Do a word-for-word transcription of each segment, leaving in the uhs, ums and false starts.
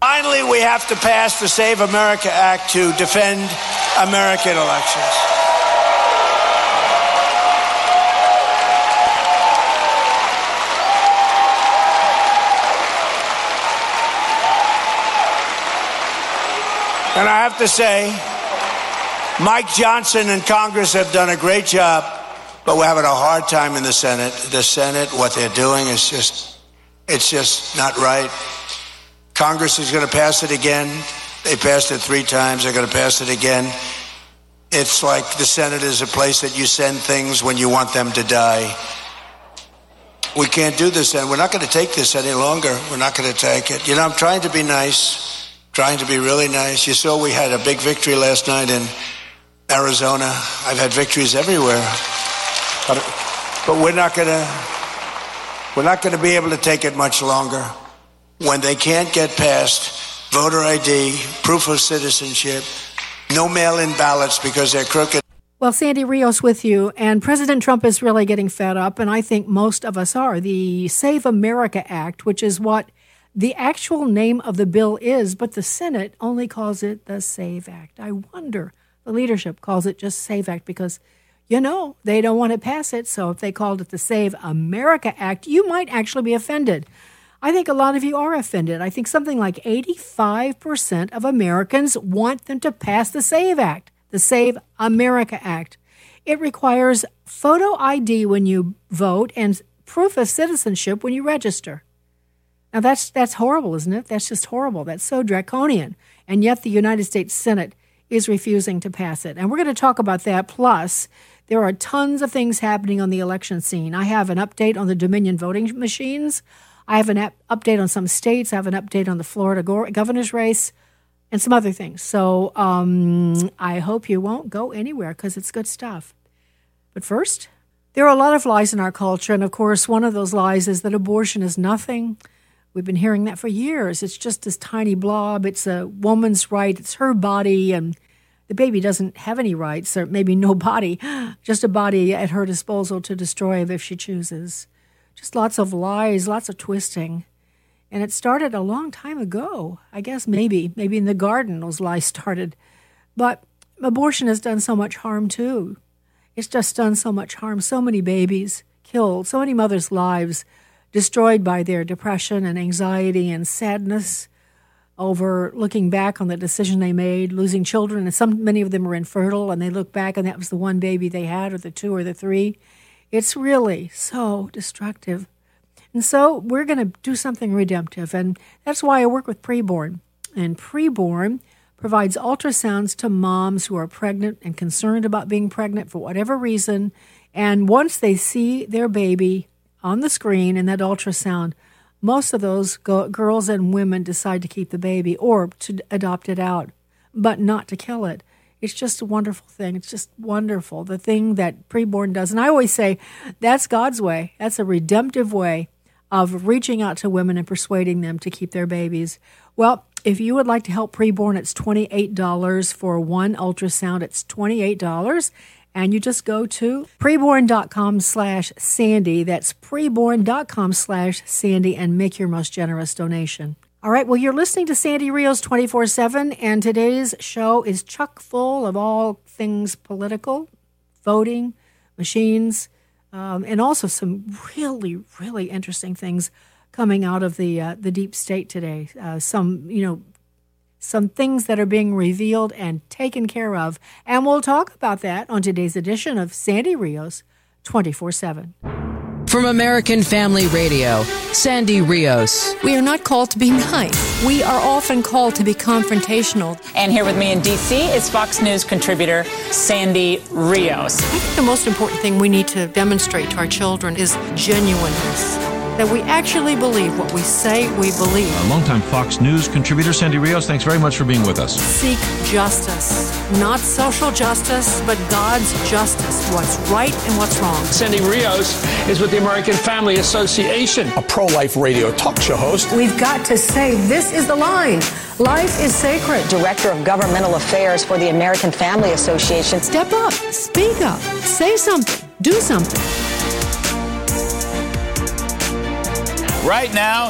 Finally, we have to pass the Save America Act to defend American elections. And I have to say, Mike Johnson and Congress have done a great job, but we're having a hard time in the Senate. The Senate, what they're doing is just, it's just not right. Congress is going to pass it again. They passed it three times. They're going to pass it again. It's like the Senate is a place that you send things when you want them to die. We can't do this, and we're not going to take this any longer. We're not going to take it. You know, I'm trying to be nice, trying to be really nice. You saw we had a big victory last night in Arizona. I've had victories everywhere. But, but we're not going to, we're not going to be able to take it much longer. When they can't get past voter I D, proof of citizenship, no mail-in ballots because they're crooked. Well, Sandy Rios with you, and President Trump is really getting fed up, and I think most of us are. The Save America Act, which is what the actual name of the bill is, but the Senate only calls it the SAVE Act. I wonder, the leadership calls it just SAVE Act because, you know, they don't want to pass it, so if they called it the Save America Act, you might actually be offended. I think a lot of you are offended. I think something like eighty-five percent of Americans want them to pass the SAVE Act, the Save America Act. It requires photo I D when you vote and proof of citizenship when you register. Now, that's that's horrible, isn't it? That's just horrible. That's so draconian. And yet the United States Senate is refusing to pass it. And we're going to talk about that. Plus, there are tons of things happening on the election scene. I have an update on the Dominion voting machines. I have an ap- update on some states. I have an update on the Florida go- governor's race and some other things. So um, I hope you won't go anywhere because it's good stuff. But first, there are a lot of lies in our culture. And, of course, one of those lies is that abortion is nothing. We've been hearing that for years. It's just this tiny blob. It's a woman's right. It's her body. And the baby doesn't have any rights, or maybe no body, just a body at her disposal to destroy if she chooses. Just lots of lies, lots of twisting. And it started a long time ago. I guess maybe, maybe in the garden those lies started. But abortion has done so much harm too. It's just done so much harm. So many babies killed, so many mothers' lives destroyed by their depression and anxiety and sadness over looking back on the decision they made, losing children. And some, many of them were infertile, and they look back and that was the one baby they had, or the two or the three. It's really so destructive. And so we're going to do something redemptive, and that's why I work with Preborn. And Preborn provides ultrasounds to moms who are pregnant and concerned about being pregnant for whatever reason. And once they see their baby on the screen in that ultrasound, most of those go- girls and women decide to keep the baby or to adopt it out, but not to kill it. It's just a wonderful thing. It's just wonderful, the thing that Preborn does. And I always say that's God's way. That's a redemptive way of reaching out to women and persuading them to keep their babies. Well, if you would like to help Preborn, it's twenty-eight dollars for one ultrasound. It's twenty-eight dollars. And you just go to preborn.com slash Sandy. That's preborn.com slash Sandy and make your most generous donation. All right, well, you're listening to Sandy Rios twenty-four seven, and today's show is chock full of all things political, voting, machines, um, and also some really, really interesting things coming out of the uh, the deep state today. Uh, some, you know, some things that are being revealed and taken care of, and we'll talk about that on today's edition of Sandy Rios twenty-four seven. From American Family Radio, Sandy Rios. We are not called to be nice. We are often called to be confrontational. And here with me in D C is Fox News contributor Sandy Rios. I think the most important thing we need to demonstrate to our children is genuineness. That we actually believe what we say we believe. Our longtime Fox News contributor, Sandy Rios, thanks very much for being with us. Seek justice. Not social justice, but God's justice. What's right and what's wrong. Sandy Rios is with the American Family Association, a pro-life radio talk show host. We've got to say this is the line. Life is sacred. Director of Governmental Affairs for the American Family Association. Step up. Speak up. Say something. Do something. Right now,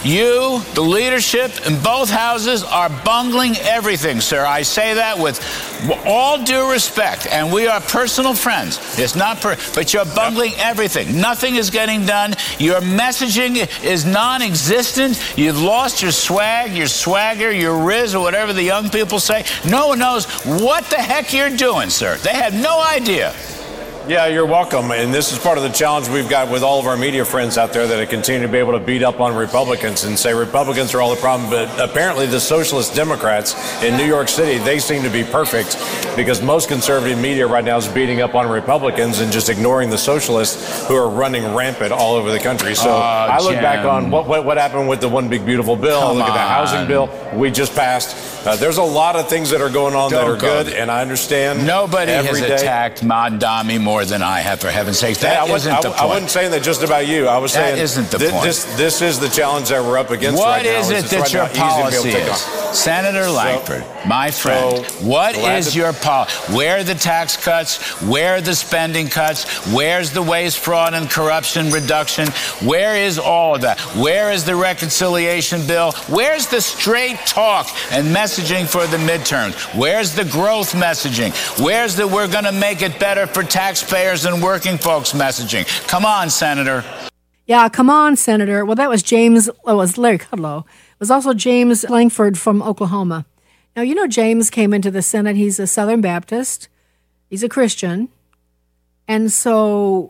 You, the leadership in both houses, are bungling everything, sir. I say that with all due respect, and we are personal friends. It's not, per- but you're bungling yep. everything. Nothing is getting done. Your messaging is non-existent. You've lost your swag, your swagger, your riz, or whatever the young people say. No one knows what the heck you're doing, sir. They have no idea. Yeah, you're welcome. And this is part of the challenge we've got with all of our media friends out there that continue to be able to beat up on Republicans and say Republicans are all the problem. But apparently the socialist Democrats in New York City, they seem to be perfect because most conservative media right now is beating up on Republicans and just ignoring the socialists who are running rampant all over the country. So uh, I look Jim. back on what, what what happened with the One Big Beautiful Bill. Come look on. at the housing bill we just passed. Uh, there's a lot of things that are going on Don't that are go. good, and I understand. Nobody has day. attacked Mondami more than I have, for heaven's sake. That yeah, isn't I, the I, point. I wasn't saying that just about you. I was that saying isn't the th- point. This, this is the challenge that we're up against what right now. What is it that right your policy is? Senator Lankford, so, my friend, so what is to- your policy? Where are the tax cuts? Where are the spending cuts? Where's the waste, fraud, and corruption reduction? Where is all of that? Where is the reconciliation bill? Where's the straight talk and messaging for the midterms? Where's the growth messaging? Where's the we're going to make it better for taxpayers and working folks messaging? Come on, Senator. Yeah, come on, Senator. Well, that was James, oh, it was Larry Kudlow. It was also James Lankford from Oklahoma. Now, you know James came into the Senate. He's a Southern Baptist. He's a Christian. And so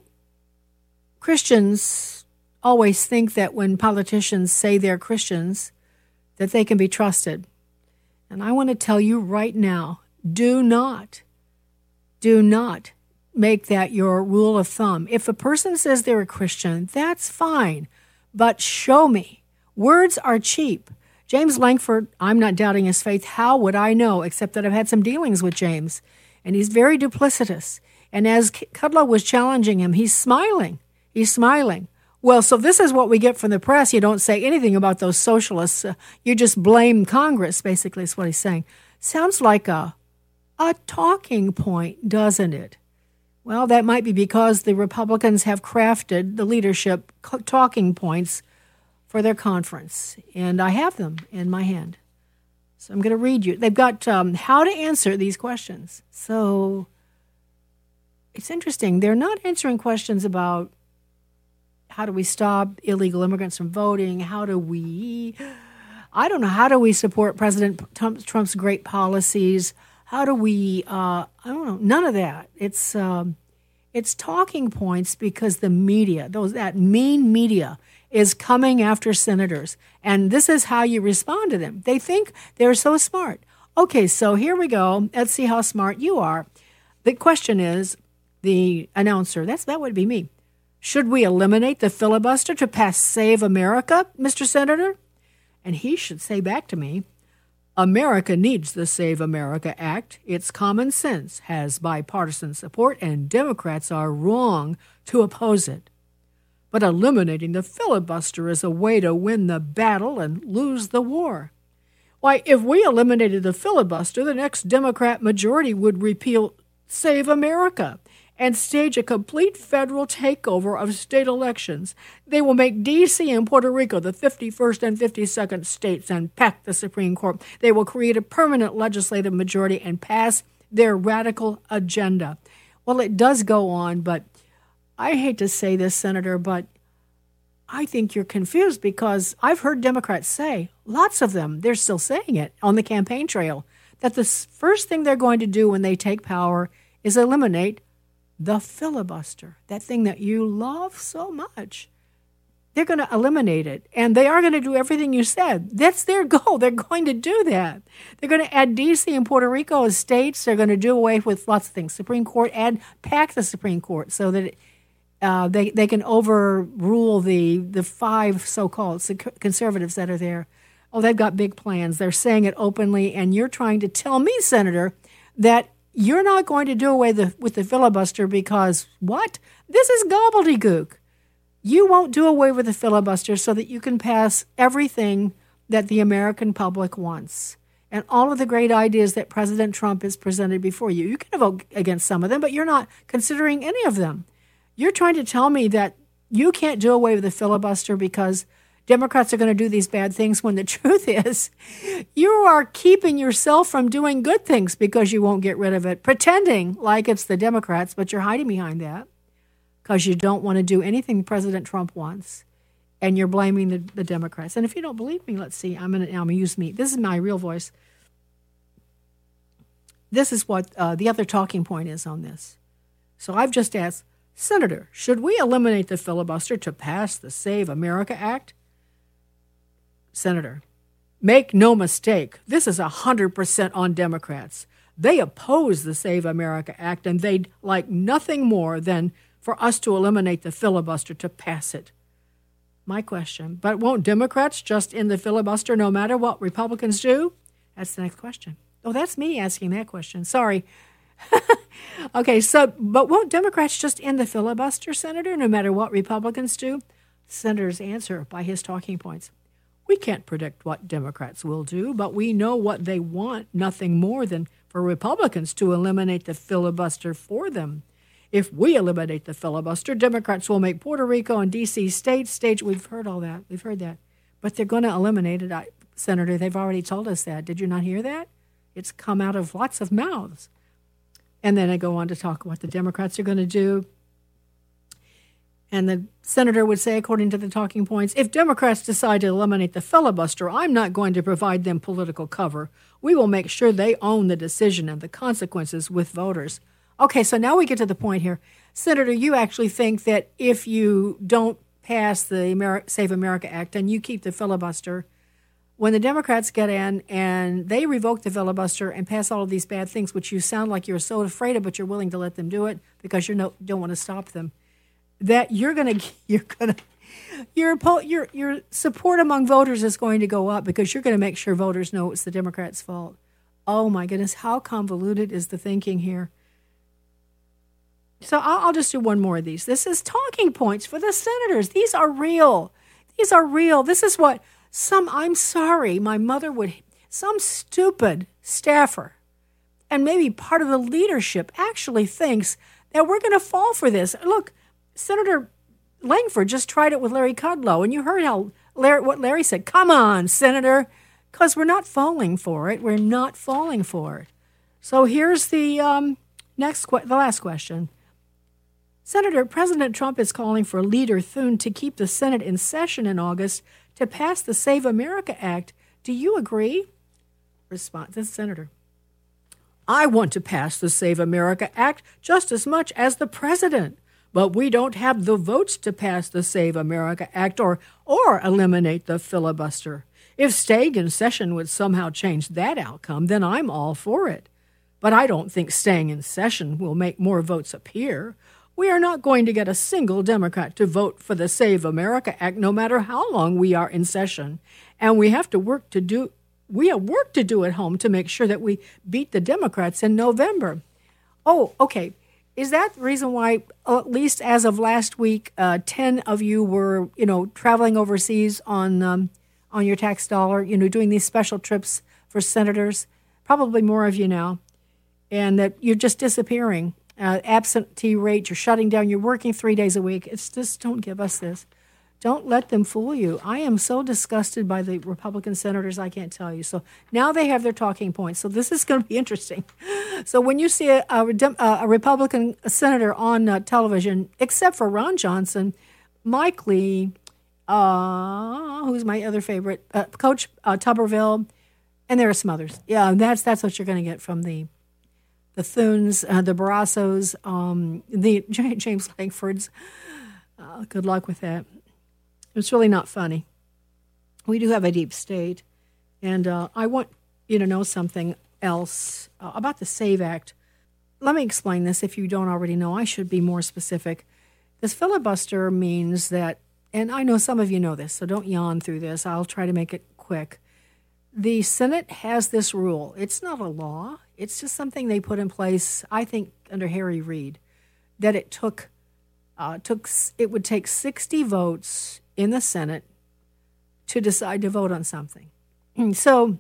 Christians always think that when politicians say they're Christians, that they can be trusted. And I want to tell you right now, do not, do not make that your rule of thumb. If a person says they're a Christian, that's fine, but show me. Words are cheap. James Lankford, I'm not doubting his faith. How would I know, except that I've had some dealings with James, and he's very duplicitous. And as Kudlow was challenging him, he's smiling. He's smiling. Well, so this is what we get from the press. You don't say anything about those socialists. Uh, you just blame Congress, basically, is what he's saying. Sounds like a, a talking point, doesn't it? Well, that might be because the Republicans have crafted the leadership talking points for their conference, and I have them in my hand. So I'm going to read you. They've got um, how to answer these questions. So it's interesting. They're not answering questions about how do we stop illegal immigrants from voting? How do we, I don't know, how do we support President Trump's great policies? How do we, uh, I don't know, none of that. It's um, it's talking points because the media, those that mean media, is coming after senators. And this is how you respond to them. They think they're so smart. Okay, so here we go. Let's see how smart you are. The question is, the announcer, that's that would be me. Should we eliminate the filibuster to pass Save America, Mister Senator? And he should say back to me, America needs the Save America Act. It's common sense, has bipartisan support, and Democrats are wrong to oppose it. But eliminating the filibuster is a way to win the battle and lose the war. Why, if we eliminated the filibuster, the next Democrat majority would repeal Save America and stage a complete federal takeover of state elections. They will make D C and Puerto Rico the fifty-first and fifty-second states and pack the Supreme Court. They will create a permanent legislative majority and pass their radical agenda. Well, it does go on, but I hate to say this, Senator, but I think you're confused because I've heard Democrats say, lots of them, they're still saying it on the campaign trail, that the first thing they're going to do when they take power is eliminate the filibuster, that thing that you love so much. They're going to eliminate it, and they are going to do everything you said. That's their goal. They're going to do that. They're going to add D C and Puerto Rico as states. They're going to do away with lots of things. Supreme Court, add, pack the Supreme Court so that it, uh, they, they can overrule the, the five so-called conservatives that are there. Oh, they've got big plans. They're saying it openly, and you're trying to tell me, Senator, that you're not going to do away the, with the filibuster because, what? This is gobbledygook. You won't do away with the filibuster so that you can pass everything that the American public wants and all of the great ideas that President Trump has presented before you. You can vote against some of them, but you're not considering any of them. You're trying to tell me that you can't do away with the filibuster because Democrats are going to do these bad things, when the truth is you are keeping yourself from doing good things because you won't get rid of it, pretending like it's the Democrats, but you're hiding behind that because you don't want to do anything President Trump wants, and you're blaming the, the Democrats. And if you don't believe me, let's see. I'm going to I'm gonna use me. This is my real voice. This is what uh, the other talking point is on this. So I've just asked, Senator, should we eliminate the filibuster to pass the Save America Act? Senator, make no mistake, this is one hundred percent on Democrats. They oppose the Save America Act, and they'd like nothing more than for us to eliminate the filibuster to pass it. My question, but won't Democrats just end the filibuster no matter what Republicans do? That's the next question. Oh, that's me asking that question. Sorry. Okay, so, but won't Democrats just end the filibuster, Senator, no matter what Republicans do? Senator's answer by his talking points. We can't predict what Democrats will do, but we know what they want, nothing more than for Republicans to eliminate the filibuster for them. If we eliminate the filibuster, Democrats will make Puerto Rico and D C states. Stage. We've heard all that. We've heard that. But they're going to eliminate it, I, Senator. They've already told us that. Did you not hear that? It's come out of lots of mouths. And then I go on to talk what the Democrats are going to do. And the senator would say, according to the talking points, if Democrats decide to eliminate the filibuster, I'm not going to provide them political cover. We will make sure they own the decision and the consequences with voters. Okay, so now we get to the point here. Senator, you actually think that if you don't pass the Ameri- Save America Act and you keep the filibuster, when the Democrats get in and they revoke the filibuster and pass all of these bad things, which you sound like you're so afraid of, but you're willing to let them do it because you no, don't want to stop them, that you're gonna you're gonna your your your support among voters is going to go up because you're going to make sure voters know it's the Democrats' fault. Oh my goodness, how convoluted is the thinking here? So I'll, I'll just do one more of these. This is talking points for the senators. These are real. These are real. This is what some, I'm sorry, my mother would, some stupid staffer and maybe part of the leadership actually thinks that we're going to fall for this. Look, Senator Langford just tried it with Larry Kudlow, and you heard how Larry, what Larry said. Come on, Senator, because we're not falling for it. We're not falling for it. So here's the um, next, que- the last question. Senator, President Trump is calling for Leader Thune to keep the Senate in session in August to pass the Save America Act. Do you agree? Response, the senator. I want to pass the Save America Act just as much as the president, but we don't have the votes to pass the Save America Act or, or eliminate the filibuster. If staying in session would somehow change that outcome, then I'm all for it. But I don't think staying in session will make more votes appear. We are not going to get a single Democrat to vote for the Save America Act, no matter how long we are in session. And we have to work to do, we have work to do at home to make sure that we beat the Democrats in November. Oh, okay. Is that the reason why, at least as of last week, uh, ten of you were, you know, traveling overseas on um, on your tax dollar, you know, doing these special trips for senators? Probably more of you now. And that you're just disappearing. Uh, absentee rate, you're shutting down, you're working three days a week. It's just, don't give us this. Don't let them fool you. I am so disgusted by the Republican senators, I can't tell you. So now they have their talking points. So this is going to be interesting. So when you see a, a, a Republican senator on uh, television, except for Ron Johnson, Mike Lee, uh, who's my other favorite, uh, Coach uh, Tuberville, and there are some others. Yeah, that's that's what you're going to get from the the Thunes, uh, the Barrassos, um, the James Langfords. Uh, good luck with that. It's really not funny. We do have a deep state, and uh, I want you to know something else uh, about the SAVE Act. Let me explain this if you don't already know. I should be more specific. This filibuster means that, and I know some of you know this, so don't yawn through this. I'll try to make it quick. The Senate has this rule. It's not a law. It's just something they put in place, I think, under Harry Reid, that it took, uh, took it would take sixty votes in the Senate to decide to vote on something. And so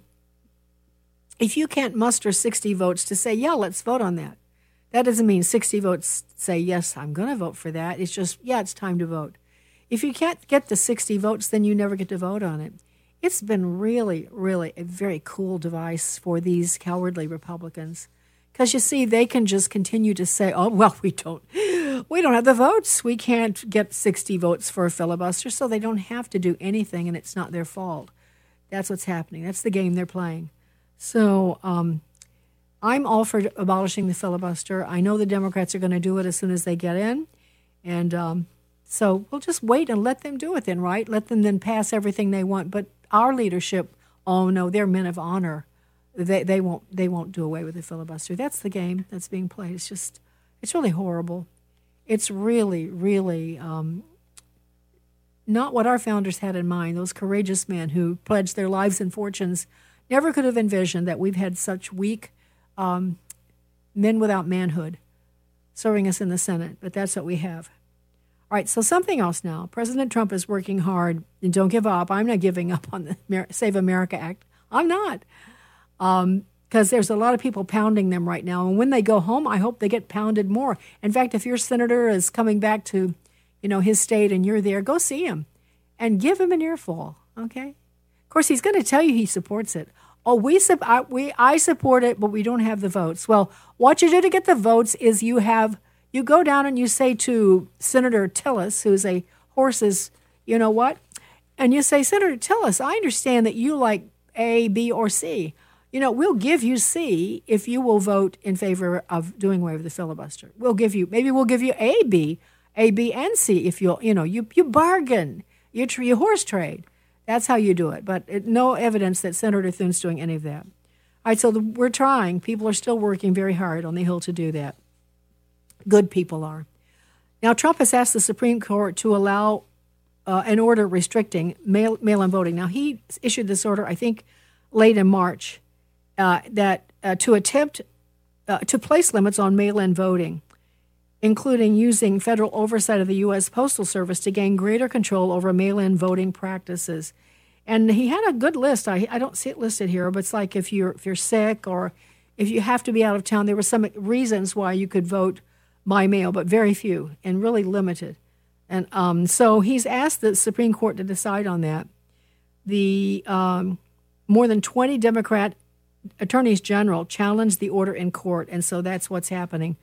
if you can't muster sixty votes to say, yeah, let's vote on that, that doesn't mean sixty votes say, yes, I'm going to vote for that. It's just, yeah, it's time to vote. if you can't get the sixty votes, then you never get to vote on it. It's been really, really a very cool device for these cowardly Republicans. Because, you see, they can just continue to say, oh, well, we don't we don't have the votes. We can't get sixty votes for a filibuster, so they don't have to do anything, and it's not their fault. That's what's happening. That's the game they're playing. So um, I'm all for abolishing the filibuster. I know the Democrats are going to do it as soon as they get in. And um, so we'll just wait and let them do it then, right? Let them then pass everything they want. But our leadership, oh, no, they're men of honor. They they won't they won't do away with the filibuster. That's the game that's being played. It's just, it's really horrible. It's really, really um, not what our founders had in mind. Those courageous men who pledged their lives and fortunes never could have envisioned that we've had such weak um, men without manhood serving us in the Senate. But that's what we have. All right, so something else now. President Trump is working hard, and don't give up. I'm not giving up on the Mer- Save America Act. I'm not. Um, because there's a lot of people pounding them right now. And when they go home, I hope they get pounded more. In fact, if your senator is coming back to, you know, his state and you're there, go see him and give him an earful, okay? Of course, he's going to tell you he supports it. Oh, we, I, we, I support it, but we don't have the votes. Well, what you do to get the votes is you have, you go down and you say to Senator Tillis, who's a horse's, you know what? And you say, Senator Tillis, I understand that you like A, B, or C. You know, we'll give you C if you will vote in favor of doing away with the filibuster. We'll give you, maybe we'll give you A, B, A, B, and C if you'll, you know, you, you bargain, you, tr- you horse trade. That's how you do it. But it, no evidence that Senator Thune's doing any of that. All right, so the, we're trying. People are still working very hard on the Hill to do that. Good people are. Now, Trump has asked the Supreme Court to allow uh, an order restricting mail, mail-in voting. Now, he issued this order, I think, late in March. Uh, that uh, to attempt uh, to place limits on mail-in voting, including using federal oversight of the U S Postal Service to gain greater control over mail-in voting practices. And he had a good list. I, I don't see it listed here, but it's like if you're if you're sick or if you have to be out of town, there were some reasons why you could vote by mail, but very few and really limited. And um, so he's asked the Supreme Court to decide on that. The um, more than twenty Democrat attorneys general challenged the order in court, and so that's what's happening.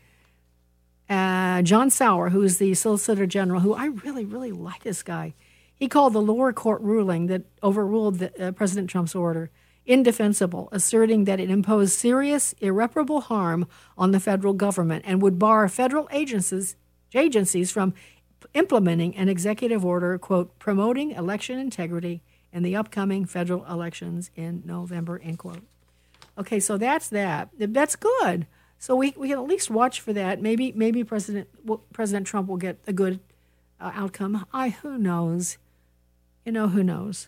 Uh, John Sauer, who is the Solicitor General, who I really, really like this guy, he called the lower court ruling that overruled the, uh, President Trump's order indefensible, asserting that it imposed serious, irreparable harm on the federal government and would bar federal agencies agencies from implementing an executive order, quote, promoting election integrity in the upcoming federal elections in November, end quote. Okay, so that's that. That's good. So we we can at least watch for that. Maybe maybe President well, President Trump will get a good uh, outcome. I who knows? You know, who knows?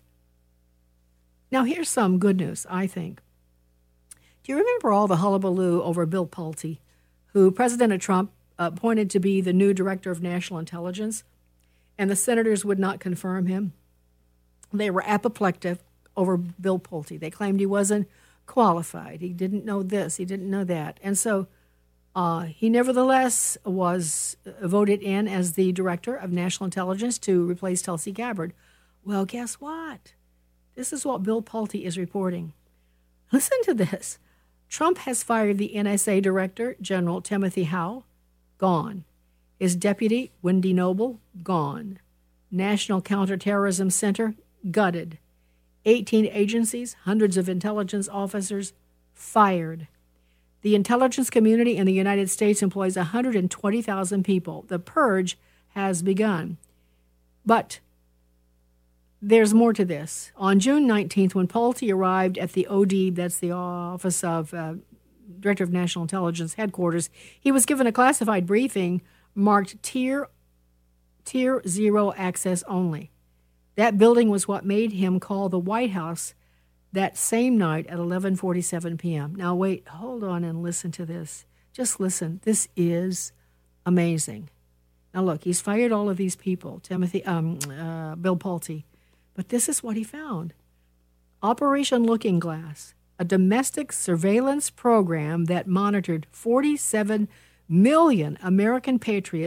Now here's some good news, I think. Do you remember all the hullabaloo over Bill Pulte, who President Trump appointed to be the new Director of National Intelligence, and the senators would not confirm him? They were apoplectic over Bill Pulte. They claimed he wasn't qualified. He didn't know this. He didn't know that. And so uh, he nevertheless was voted in as the Director of National Intelligence to replace Tulsi Gabbard. Well, guess what? This is what Bill Pulte is reporting. Listen to this. Trump has fired the N S A Director General Timothy Howe. Gone. His deputy, Wendy Noble, gone. National Counterterrorism Center, gutted. eighteen agencies, hundreds of intelligence officers, fired. The intelligence community in the United States employs one hundred twenty thousand people. The purge has begun. But there's more to this. On June nineteenth, when Pulte arrived at the O D, that's the Office of uh, Director of National Intelligence headquarters, he was given a classified briefing marked Tier, tier Zero Access Only. That building was what made him call the White House that same night at eleven forty-seven p.m. Now, wait, hold on and listen to this. Just listen. This is amazing. Now, look, he's fired all of these people, Timothy, um, uh, Bill Pulte, but this is what he found. Operation Looking Glass, a domestic surveillance program that monitored forty-seven million American patriots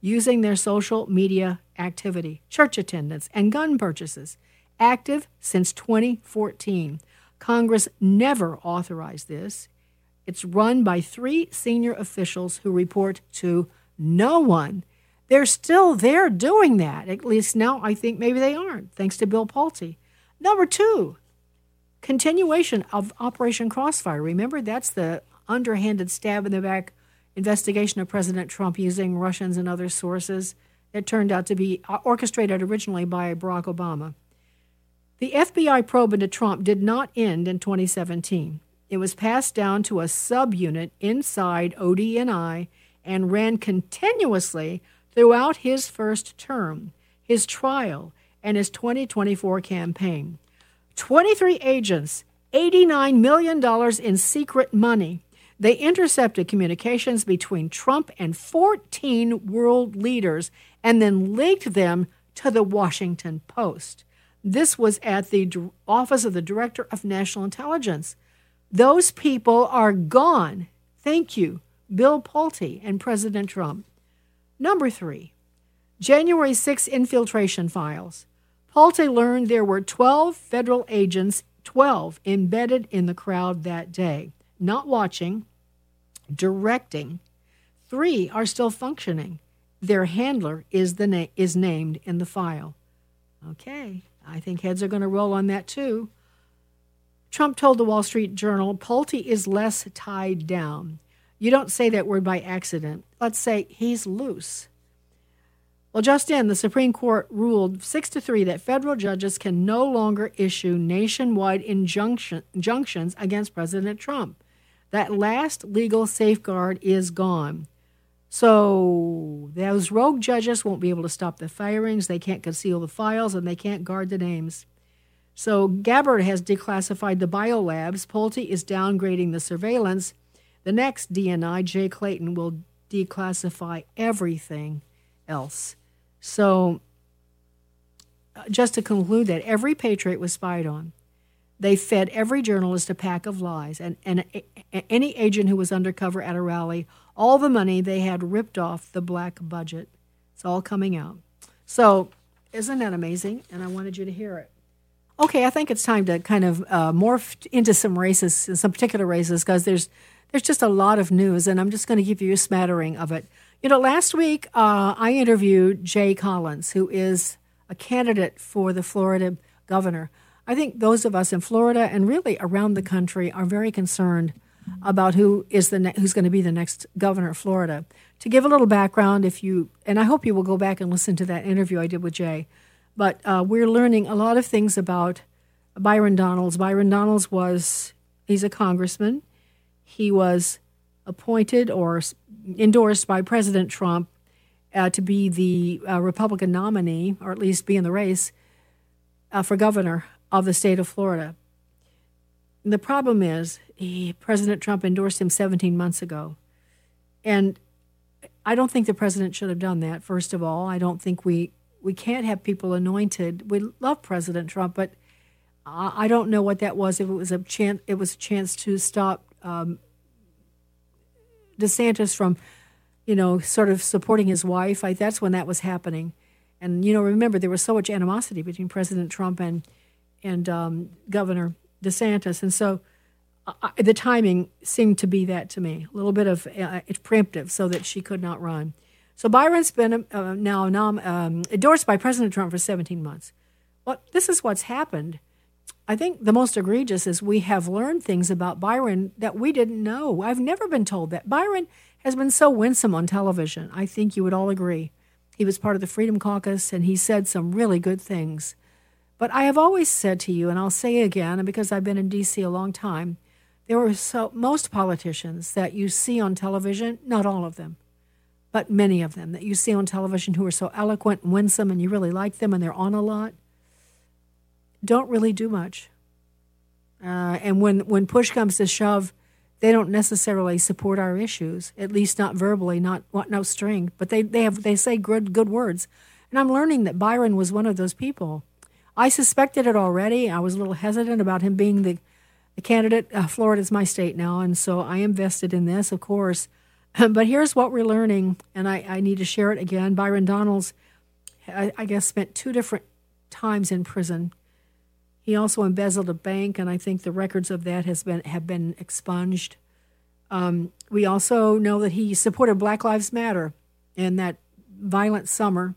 using their social media activity, church attendance, and gun purchases, active since twenty fourteen. Congress never authorized this. It's run by three senior officials who report to no one. They're still there doing that. At least now I think maybe they aren't, thanks to Bill Pulte. Number two, continuation of Operation Crossfire. Remember, that's the underhanded stab in the back investigation of President Trump using Russians and other sources. It turned out to be orchestrated originally by Barack Obama. The F B I probe into Trump did not end in twenty seventeen. It was passed down to a subunit inside O D N I and ran continuously throughout his first term, his trial, and his twenty twenty-four campaign. twenty-three agents, eighty-nine million dollars in secret money. They intercepted communications between Trump and fourteen world leaders and then leaked them to the Washington Post. This was at the Office of the Director of National Intelligence. Those people are gone. Thank you, Bill Pulte and President Trump. Number three, January sixth infiltration files. Pulte learned there were twelve federal agents, twelve embedded in the crowd that day, not watching, directing. Three are still functioning. Their handler is the na- is named in the file. Okay, I think heads are going to roll on that too. Trump told the Wall Street Journal, Pulte is less tied down. You don't say that word by accident. Let's say he's loose. Well, just in, the Supreme Court ruled six to three that federal judges can no longer issue nationwide injunction, injunctions against President Trump. That last legal safeguard is gone. So those rogue judges won't be able to stop the firings, they can't conceal the files, and they can't guard the names. So Gabbard has declassified the biolabs. Pulte is downgrading the surveillance. The next D N I, Jay Clayton, will declassify everything else. So uh, just to conclude that every patriot was spied on. They fed every journalist a pack of lies, and, and a, a, any agent who was undercover at a rally, all the money they had ripped off the black budget. It's all coming out. So isn't that amazing? And I wanted you to hear it. Okay, I think it's time to kind of uh, morph into some races, some particular races, because there's there's just a lot of news, and I'm just going to give you a smattering of it. You know, last week uh, I interviewed Jay Collins, who is a candidate for the Florida governor. I think those of us in Florida and really around the country are very concerned about who is the ne- who's going to be the next governor of Florida. To give a little background, if you and I hope you will go back and listen to that interview I did with Jay. But uh, we're learning a lot of things about Byron Donalds. Byron Donalds was, he's a congressman. He was appointed or endorsed by President Trump uh, to be the uh, Republican nominee, or at least be in the race, uh, for governor of the state of Florida. And the problem is, he, President Trump endorsed him seventeen months ago. And I don't think the president should have done that, first of all. I don't think we... We can't have people anointed. We love President Trump, but I don't know what that was. If it was a chance, it was a chance to stop um, DeSantis from, you know, sort of supporting his wife. I, that's when that was happening. And you know, remember there was so much animosity between President Trump and and um, Governor DeSantis, and so uh, the timing seemed to be that to me, a little bit of uh, it's preemptive, so that she could not run. So Byron's been uh, now nom- um, endorsed by President Trump for seventeen months. Well, this is what's happened. I think the most egregious is we have learned things about Byron that we didn't know. I've never been told that. Byron has been so winsome on television. I think you would all agree. He was part of the Freedom Caucus, and he said some really good things. But I have always said to you, and I'll say again, and because I've been in D C a long time, there were so most politicians that you see on television, not all of them, but many of them that you see on television who are so eloquent and winsome and you really like them and they're on a lot, don't really do much. Uh, and when, when push comes to shove, they don't necessarily support our issues, at least not verbally, not no string, but they, they have they say good good words. And I'm learning that Byron was one of those people. I suspected it already. I was a little hesitant about him being the, the candidate. Uh, Florida's my state now, and so I am vested in this, of course. But here's what we're learning, and I, I need to share it again. Byron Donalds, I, I guess, spent two different times in prison. He also embezzled a bank, and I think the records of that has been have been expunged. Um, we also know that he supported Black Lives Matter in that violent summer.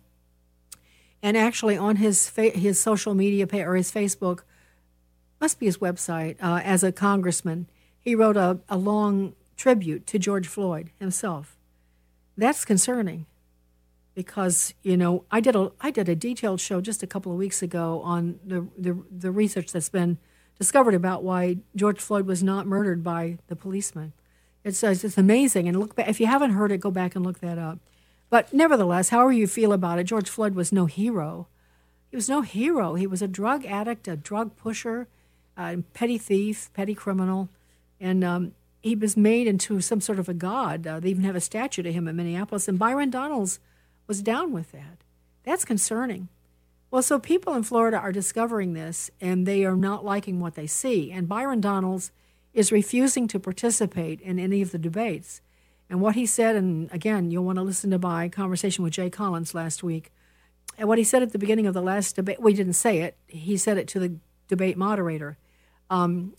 And actually on his fa- his social media page, or his Facebook, must be his website, uh, as a congressman, he wrote a, a long tribute to George Floyd himself. That's concerning because, you know, I did a I did a detailed show just a couple of weeks ago on the the, the research that's been discovered about why George Floyd was not murdered by the policeman. It's it's amazing, and look back, if you haven't heard it, go back and look that up. But nevertheless, however you feel about it, George Floyd was no hero. He was no hero. He was a drug addict, a drug pusher, a petty thief, petty criminal, and um, he was made into some sort of a god. Uh, they even have a statue to him in Minneapolis, and Byron Donalds was down with that. That's concerning. Well, so people in Florida are discovering this, and they are not liking what they see. And Byron Donalds is refusing to participate in any of the debates. And what he said, and again, you'll want to listen to my conversation with Jay Collins last week, and what he said at the beginning of the last debate, well, he didn't say it, he said it to the debate moderator, um,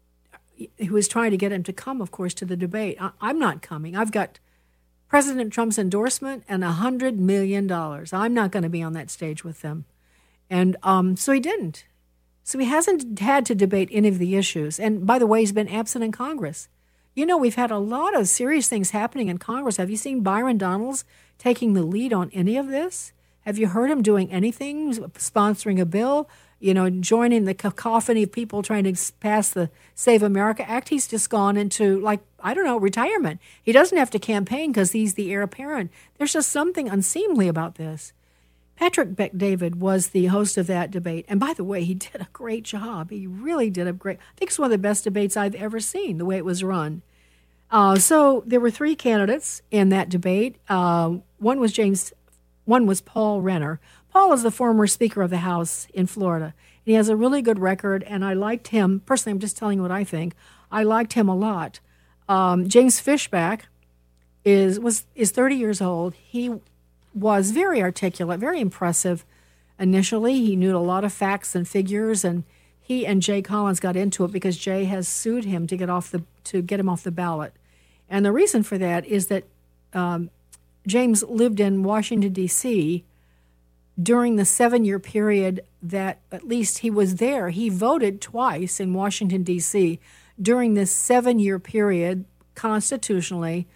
who was trying to get him to come, of course, to the debate. I- I'm not coming. I've got President Trump's endorsement and one hundred million dollars. I'm not going to be on that stage with them. And um, so he didn't. So he hasn't had to debate any of the issues. And by the way, he's been absent in Congress. You know, we've had a lot of serious things happening in Congress. Have you seen Byron Donalds taking the lead on any of this? Have you heard him doing anything, sponsoring a bill, you know, joining the cacophony of people trying to pass the Save America Act? He's just gone into, like, I don't know, retirement. He doesn't have to campaign because he's the heir apparent. There's just something unseemly about this. Patrick Bet-David was the host of that debate. And by the way, he did a great job. He really did a great, I think it's one of the best debates I've ever seen, the way it was run. Uh, so there were three candidates in that debate. Uh, one was James, one was Paul Renner. Paul is the former Speaker of the House in Florida. And he has a really good record, and I liked him. Personally, I'm just telling you what I think. I liked him a lot. Um, James Fishback is was is thirty years old. He was very articulate, very impressive initially. He knew a lot of facts and figures, and he and Jay Collins got into it because Jay has sued him to get off the to get him off the ballot. And the reason for that is that um, James lived in Washington, D C during the seven-year period that at least he was there. He voted twice in Washington, D C during this seven-year period constitutionally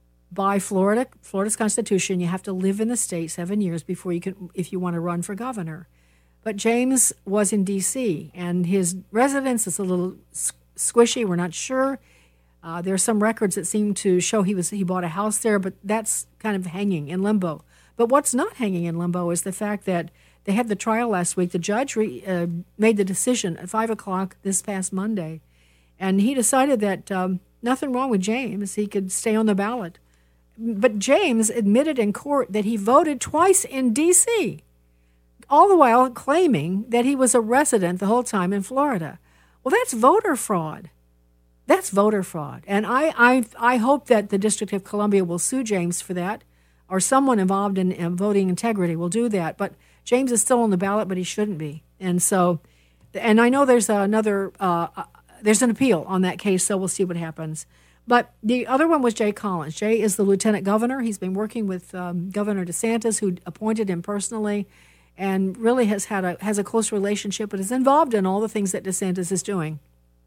by Florida, Florida's Constitution. You have to live in the state seven years before you can, if you want to run for governor. But James was in D C, and his residence is a little squishy. We're not sure. Uh, there are some records that seem to show he was he bought a house there, but that's kind of hanging in limbo. But what's not hanging in limbo is the fact that they had the trial last week. The judge re, uh, made the decision at five o'clock this past Monday, and he decided that um, nothing wrong with James. He could stay on the ballot. But James admitted in court that he voted twice in D C, all the while claiming that he was a resident the whole time in Florida. Well, that's voter fraud. That's voter fraud. And I, I, I hope that the District of Columbia will sue James for that, or someone involved in, in voting integrity will do that. But James is still on the ballot, but he shouldn't be. And so, and I know there's another, uh, there's an appeal on that case, so we'll see what happens. But the other one was Jay Collins. Jay is the lieutenant governor. He's been working with um, Governor DeSantis, who appointed him personally, and really has had a has a close relationship, but is involved in all the things that DeSantis is doing.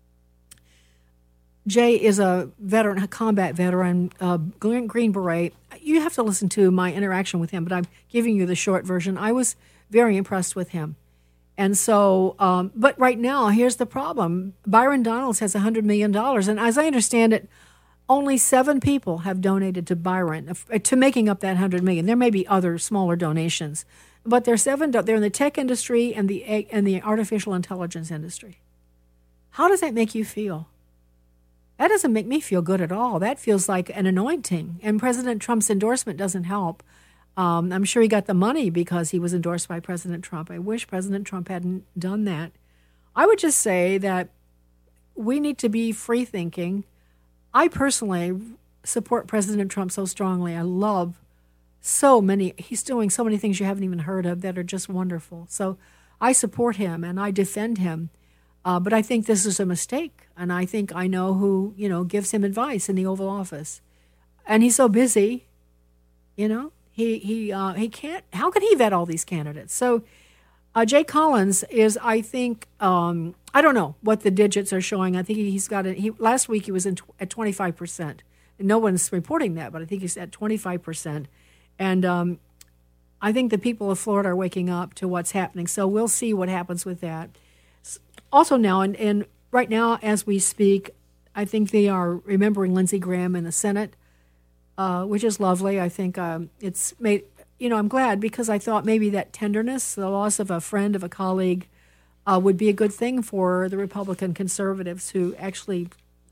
Jay is a veteran, a combat veteran, uh, Green Beret. You have to listen to my interaction with him, but I'm giving you the short version. I was very impressed with him. And so, um, but right now, here's the problem. Byron Donalds has one hundred million dollars, and as I understand it, only seven people have donated to Byron, to making up that one hundred million dollars. There may be other smaller donations, but there's seven. They're in the tech industry and the and the artificial intelligence industry. How does that make you feel? That doesn't make me feel good at all. That feels like an anointing, and President Trump's endorsement doesn't help. Um, I'm sure he got the money because he was endorsed by President Trump. I wish President Trump hadn't done that. I would just say that we need to be free-thinking. I personally support President Trump so strongly. I love so many, he's doing so many things you haven't even heard of that are just wonderful. So I support him and I defend him. Uh, but I think this is a mistake. And I think I know who, you know, gives him advice in the Oval Office. And he's so busy, you know, he, he, uh, he can't, how can he vet all these candidates? So uh, Jay Collins is, I think, um, I don't know what the digits are showing. I think he's got it. He, last week he was in, at twenty-five percent. And no one's reporting that, but I think he's at twenty-five percent. And um, I think the people of Florida are waking up to what's happening. So we'll see what happens with that. Also now, and, and right now as we speak, I think they are remembering Lindsey Graham in the Senate, uh, which is lovely. I think um, it's made, you know, I'm glad because I thought maybe that tenderness, the loss of a friend, of a colleague, uh, would be a good thing for the Republican conservatives who actually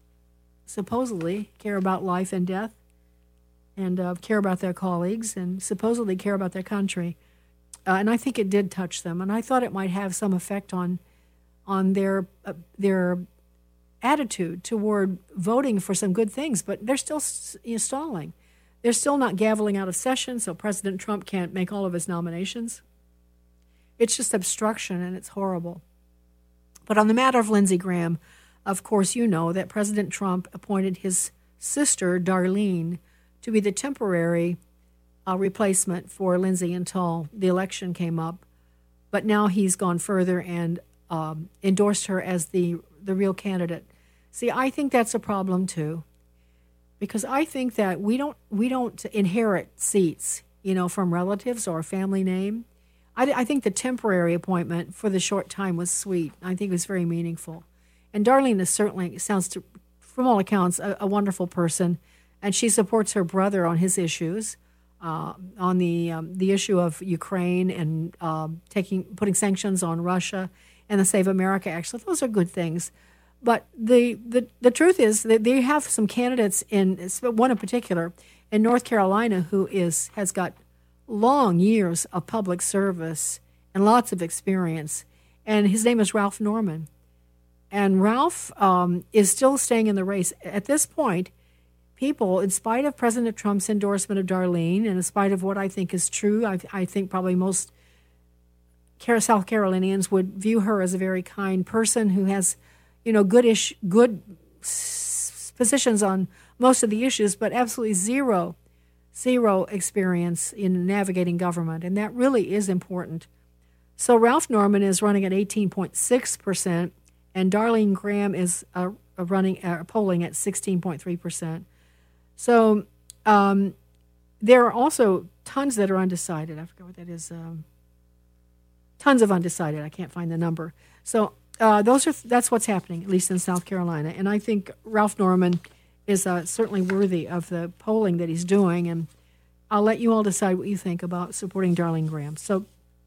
supposedly care about life and death and uh, care about their colleagues and supposedly care about their country. Uh, and I think it did touch them. And I thought it might have some effect on on their uh, their attitude toward voting for some good things. But they're still you know, stalling. They're still not gaveling out of session, so President Trump can't make all of his nominations. It's just obstruction, and it's horrible. But on the matter of Lindsey Graham, of course, you know that President Trump appointed his sister, Darlene, to be the temporary uh, replacement for Lindsey until the election came up. But now he's gone further and um, endorsed her as the, the real candidate. See, I think that's a problem, too, because I think that we don't we don't inherit seats, you know, from relatives or a family name. I, I think the temporary appointment for the short time was sweet. I think it was very meaningful. And Darlene is certainly, sounds to, from all accounts, a, a wonderful person, and she supports her brother on his issues, uh, on the um, the issue of Ukraine and uh, taking putting sanctions on Russia and the Save America Act. So those are good things. But the, the, the truth is that they have some candidates, in one in particular, in North Carolina, who is has got long years of public service and lots of experience, and his name is Ralph Norman. And Ralph um, is still staying in the race. At this point, people, in spite of President Trump's endorsement of Darlene, and in spite of what I think is true, I, I think probably most South Carolinians would view her as a very kind person who has, you know, good ish, good s- positions on most of the issues, but absolutely zero, zero experience in navigating government. And that really is important. So Ralph Norman is running at eighteen point six percent. And Darlene Graham is uh, running uh, polling at sixteen point three percent. So um, there are also tons that are undecided. I forget what that is. Um, tons of undecided. I can't find the number. So uh, those are that's what's happening, at least in South Carolina. And I think Ralph Norman is uh, certainly worthy of the polling that he's doing. And I'll let you all decide what you think about supporting Darlene Graham. So.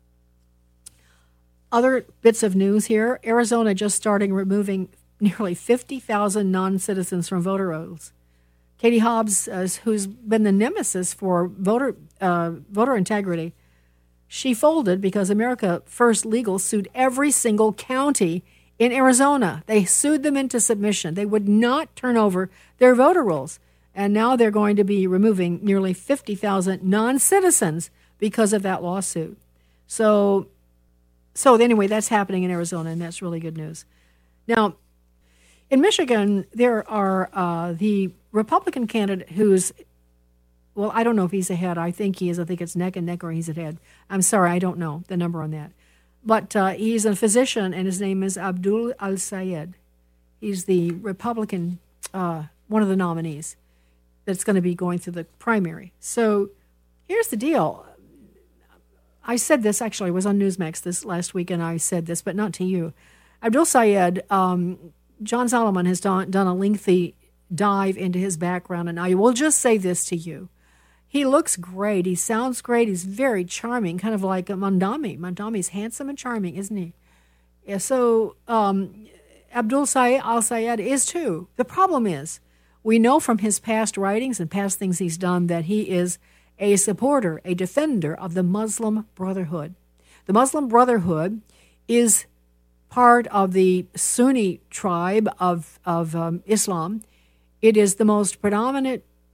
Other bits of news here. Arizona just starting removing nearly fifty thousand non-citizens from voter rolls. Katie Hobbs, uh, who's been the nemesis for voter uh, voter integrity, she folded because America First Legal sued every single county in Arizona. They sued them into submission. They would not turn over their voter rolls. And now they're going to be removing nearly fifty thousand non-citizens because of that lawsuit. So... So anyway, that's happening in Arizona, and that's really good news. Now, in Michigan, there are uh, the Republican candidate who's, well, I don't know if he's ahead. I think he is. I think it's neck and neck or he's ahead. I'm sorry, I don't know the number on that. But uh, he's a physician, and his name is Abdul Al-Sayed. He's the Republican, uh, one of the nominees that's going to be going through the primary. So here's the deal. I said this, actually, I was on Newsmax this last week, and I said this, but not to you. Abdul Sayed, um, John Solomon has done, done a lengthy dive into his background, and I will just say this to you. He looks great. He sounds great. He's very charming, kind of like Mamdani. Mamdani's handsome and charming, isn't he? Yeah, so um, Abdul Sayed Al-Sayed is too. The problem is, we know from his past writings and past things he's done that he is a supporter, a defender of the Muslim Brotherhood. The Muslim Brotherhood is part of the Sunni tribe of, of um, Islam. It is the most predominant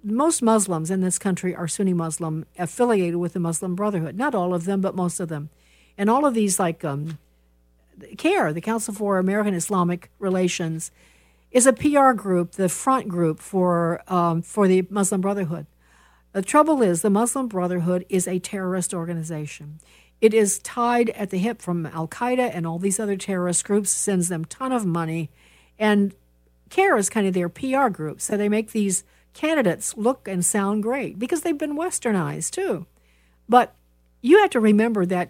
most Muslims in this country are Sunni Muslim, affiliated with the Muslim Brotherhood. Not all of them, but most of them. And all of these, like um, CARE, the Council for American Islamic Relations, is a P R group, the front group for um, for the Muslim Brotherhood. The trouble is, the Muslim Brotherhood is a terrorist organization. It is tied at the hip from Al-Qaeda and all these other terrorist groups, sends them a ton of money, and CARE is kind of their P R group. So they make these candidates look and sound great because they've been westernized too. But you have to remember that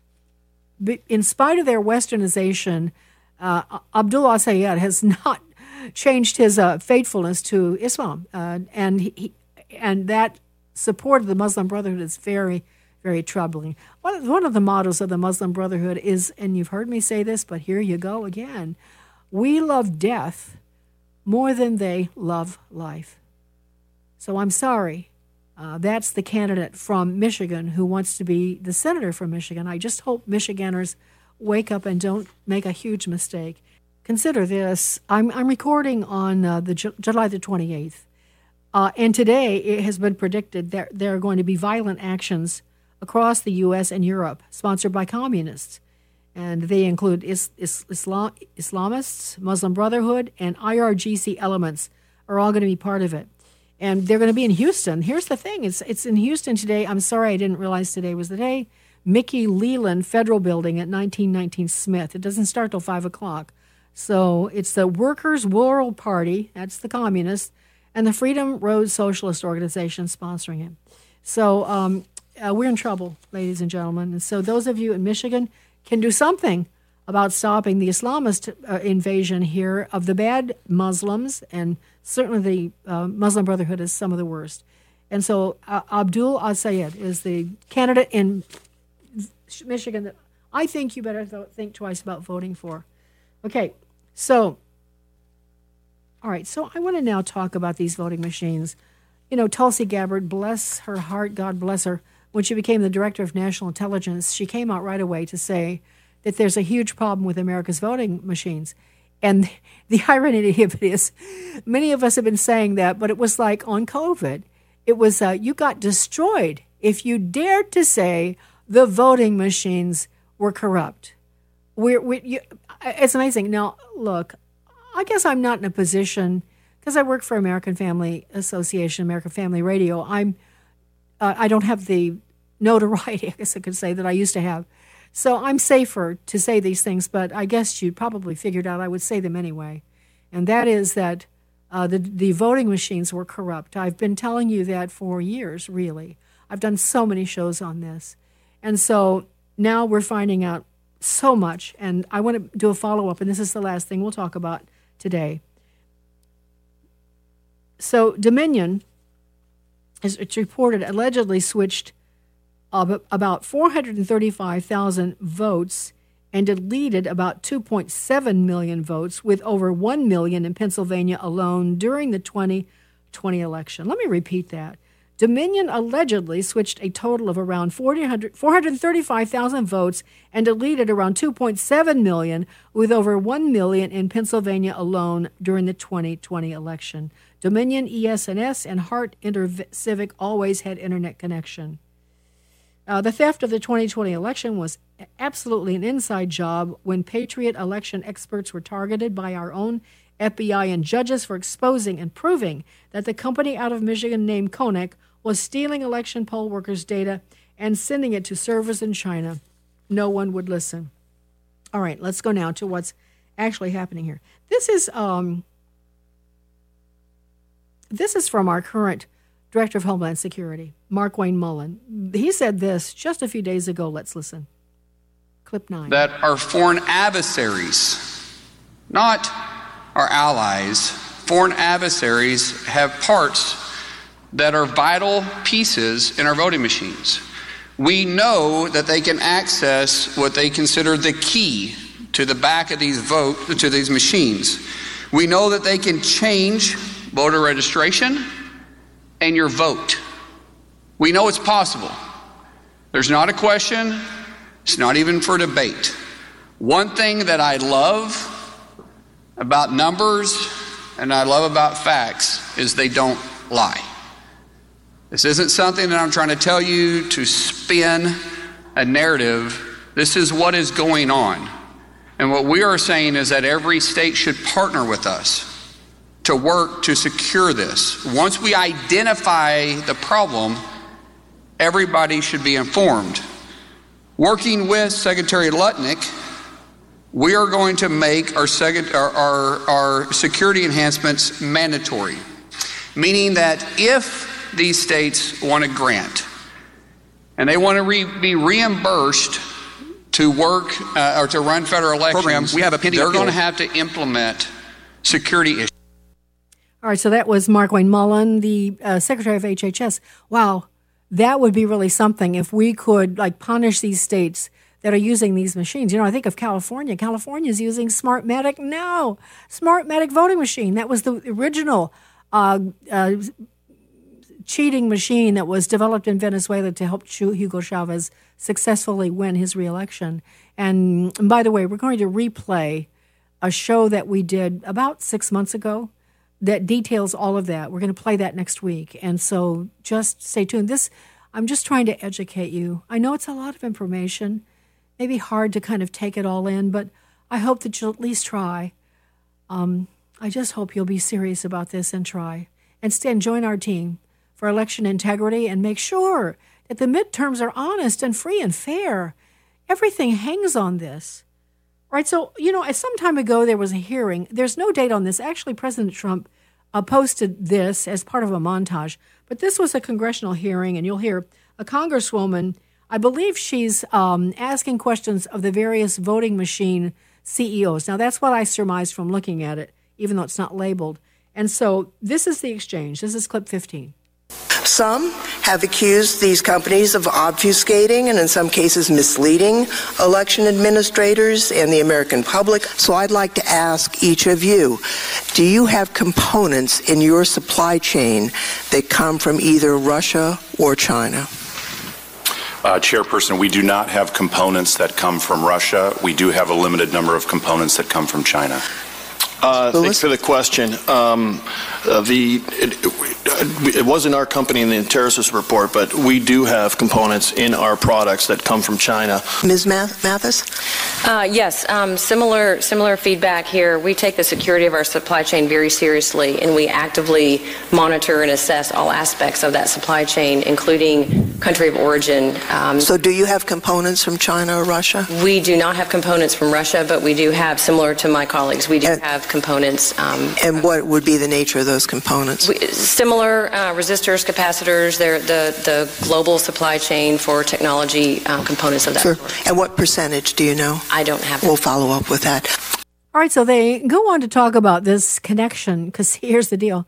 in spite of their westernization, uh, Abdullah Sayed has not changed his uh, faithfulness to Islam, uh, and he, and that support of the Muslim Brotherhood is very, very troubling. One of, one of the mottos of the Muslim Brotherhood is, and you've heard me say this, but here you go again, we love death more than they love life. So I'm sorry. Uh, that's the candidate from Michigan who wants to be the senator from Michigan. I just hope Michiganders wake up and don't make a huge mistake. Consider this. I'm, I'm recording on uh, the Ju- July the twenty-eighth. Uh, and today it has been predicted that there are going to be violent actions across the U S and Europe sponsored by communists. And they include is, is, Islam, Islamists, Muslim Brotherhood, and I R G C elements are all going to be part of it. And they're going to be in Houston. Here's the thing. It's it's in Houston today. I'm sorry I didn't realize today was the day. Mickey Leland Federal Building at nineteen nineteen Smith. It doesn't start till five o'clock. So it's the Workers' World Party, that's the communists, and the Freedom Road Socialist Organization sponsoring it. So um, uh, we're in trouble, ladies and gentlemen. And so those of you in Michigan can do something about stopping the Islamist uh, invasion here of the bad Muslims, and certainly the uh, Muslim Brotherhood is some of the worst. And so uh, Abdul Al-Sayed is the candidate in Michigan that I think you better th- think twice about voting for. Okay, so, all right, so I want to now talk about these voting machines. You know, Tulsi Gabbard, bless her heart, God bless her, when she became the director of national intelligence, she came out right away to say that there's a huge problem with America's voting machines. And the irony of it is, many of us have been saying that, but it was like on COVID. It was, uh, you got destroyed if you dared to say the voting machines were corrupt. We're, we, you, it's amazing. Now, look, I guess I'm not in a position, because I work for American Family Association, American Family Radio, I'm, uh, I don't have the notoriety, I guess I could say, that I used to have. So I'm safer to say these things, but I guess you probably figured out I would say them anyway. And that is that uh, the, the voting machines were corrupt. I've been telling you that for years, really. I've done so many shows on this. And so now we're finding out so much, and I want to do a follow-up, and this is the last thing we'll talk about today. So Dominion, as it's reported, allegedly switched uh, about four hundred thirty-five thousand votes and deleted about two point seven million votes, with over one million in Pennsylvania alone during the twenty twenty election. Let me repeat that. Dominion allegedly switched a total of around four hundred thirty-five thousand votes and deleted around two point seven million, with over one million in Pennsylvania alone during the twenty twenty election. Dominion, E S N S, and Hart InterCivic always had internet connection. Uh, the theft of the twenty twenty election was absolutely an inside job when Patriot election experts were targeted by our own F B I and judges for exposing and proving that the company out of Michigan named Konek was stealing election poll workers' data and sending it to servers in China. No one would listen. All right, let's go now to what's actually happening here. This is um, this is from our current Director of Homeland Security, Mark Wayne Mullen. He said this just a few days ago. Let's listen. Clip nine. That our foreign adversaries, not our allies, foreign adversaries have parts that are vital pieces in our voting machines. We know that they can access what they consider the key to the back of these vote to these machines. We know that they can change voter registration and your vote. We know it's possible. There's not a question. It's not even for debate. One thing that I love about numbers and I love about facts is they don't lie. This isn't something that I'm trying to tell you to spin a narrative. This is what is going on. And what we are saying is that every state should partner with us to work to secure this. Once we identify the problem, everybody should be informed. Working with Secretary Lutnick, we are going to make our, sec- our, our, our security enhancements mandatory, meaning that if these states want a grant and they want to re- be reimbursed to work uh, or to run federal elections, programs, we have a pending they're going to have to implement security issues. All right, so that was Mark Wayne Mullen, the uh, Secretary of H H S. Wow, that would be really something if we could like punish these states that are using these machines. You know, I think of California. California is using Smartmatic now. Smartmatic voting machine. That was the original uh, uh, cheating machine that was developed in Venezuela to help Hugo Chavez successfully win his reelection. And, and by the way, we're going to replay a show that we did about six months ago that details all of that. We're going to play that next week. And so just stay tuned. This, I'm just trying to educate you. I know it's a lot of information, maybe hard to kind of take it all in, but I hope that you'll at least try. Um, I just hope you'll be serious about this and try. And stand, join our team for election integrity and make sure that the midterms are honest and free and fair. Everything hangs on this. Right, so, you know, some time ago there was a hearing. There's no date on this. Actually, President Trump uh, posted this as part of a montage. But this was a congressional hearing, and you'll hear a congresswoman, I believe she's um, asking questions of the various voting machine C E Os. Now, that's what I surmised from looking at it, even though it's not labeled. And so this is the exchange. This is clip fifteen. Some have accused these companies of obfuscating and in some cases misleading election administrators and the American public. So I'd like to ask each of you, do you have components in your supply chain that come from either Russia or China? Uh, Chairperson, we do not have components that come from Russia. We do have a limited number of components that come from China. Uh, thanks for the question. Um, uh, the it, it, it wasn't our company in the Terrasis report, but we do have components in our products that come from China. Miz Mathis? Uh, yes, um, similar similar feedback here. We take the security of our supply chain very seriously, and we actively monitor and assess all aspects of that supply chain, including country of origin. Um, so do you have components from China or Russia? We do not have components from Russia, but we do have, similar to my colleagues, we do and, have components. Um, and what would be the nature of those components? We, similar uh, resistors, capacitors, they're the, the global supply chain for technology uh, components of that sure. sort. And what percentage do you know? I don't have. We'll follow up with that. All right, so they go on to talk about this connection, because here's the deal.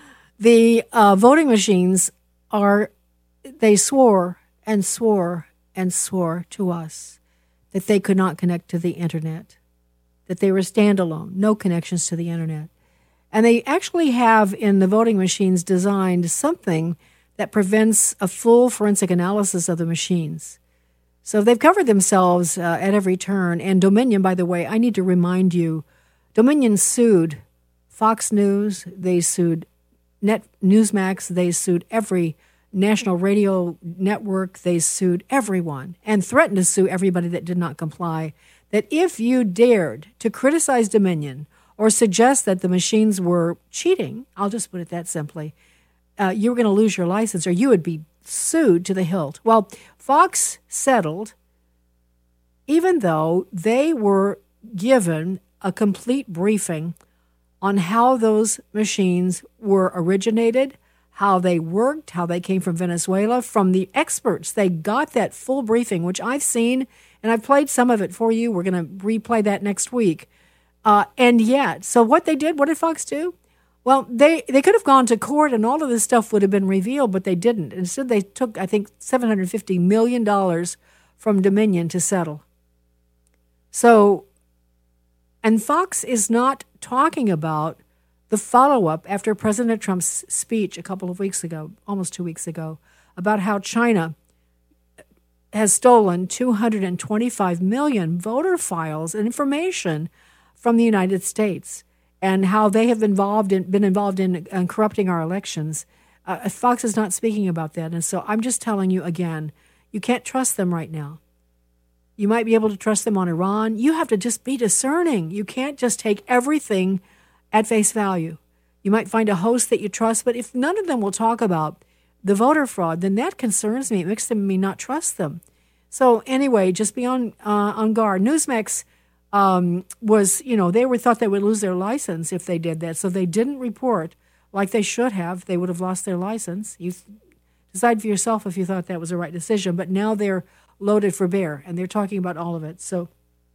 The uh, voting machines are, they swore and swore and swore to us that they could not connect to the internet, that they were standalone, no connections to the internet. And they actually have in the voting machines designed something that prevents a full forensic analysis of the machines. So they've covered themselves uh, at every turn. And Dominion, by the way, I need to remind you, Dominion sued Fox News, they sued Net Newsmax, they sued every national radio network, they sued everyone and threatened to sue everybody that did not comply. That if you dared to criticize Dominion or suggest that the machines were cheating, I'll just put it that simply, uh, you were going to lose your license or you would be sued to the hilt. Well, Fox settled, even though they were given a complete briefing on how those machines were originated, how they worked, how they came from Venezuela, from the experts. They got that full briefing, which I've seen, and I've played some of it for you. We're going to replay that next week. Uh, and yet, so what they did, what did Fox do? Well, they, they could have gone to court and all of this stuff would have been revealed, but they didn't. Instead, they took, I think, seven hundred fifty million dollars from Dominion to settle. So, and Fox is not talking about the follow-up after President Trump's speech a couple of weeks ago, almost two weeks ago, about how China has stolen two hundred twenty-five million voter files and information from the United States, and how they have involved in, been involved in, in corrupting our elections. Uh, Fox is not speaking about that. And so I'm just telling you again, you can't trust them right now. You might be able to trust them on Iran. You have to just be discerning. You can't just take everything at face value. You might find a host that you trust, but if none of them will talk about the voter fraud, then that concerns me. It makes them, me not trust them. So anyway, just be on uh, on guard. Newsmax um, was, you know, they were thought they would lose their license if they did that, so they didn't report like they should have. They would have lost their license. You th- decide for yourself if you thought that was the right decision, but now they're loaded for bear, and they're talking about all of it. So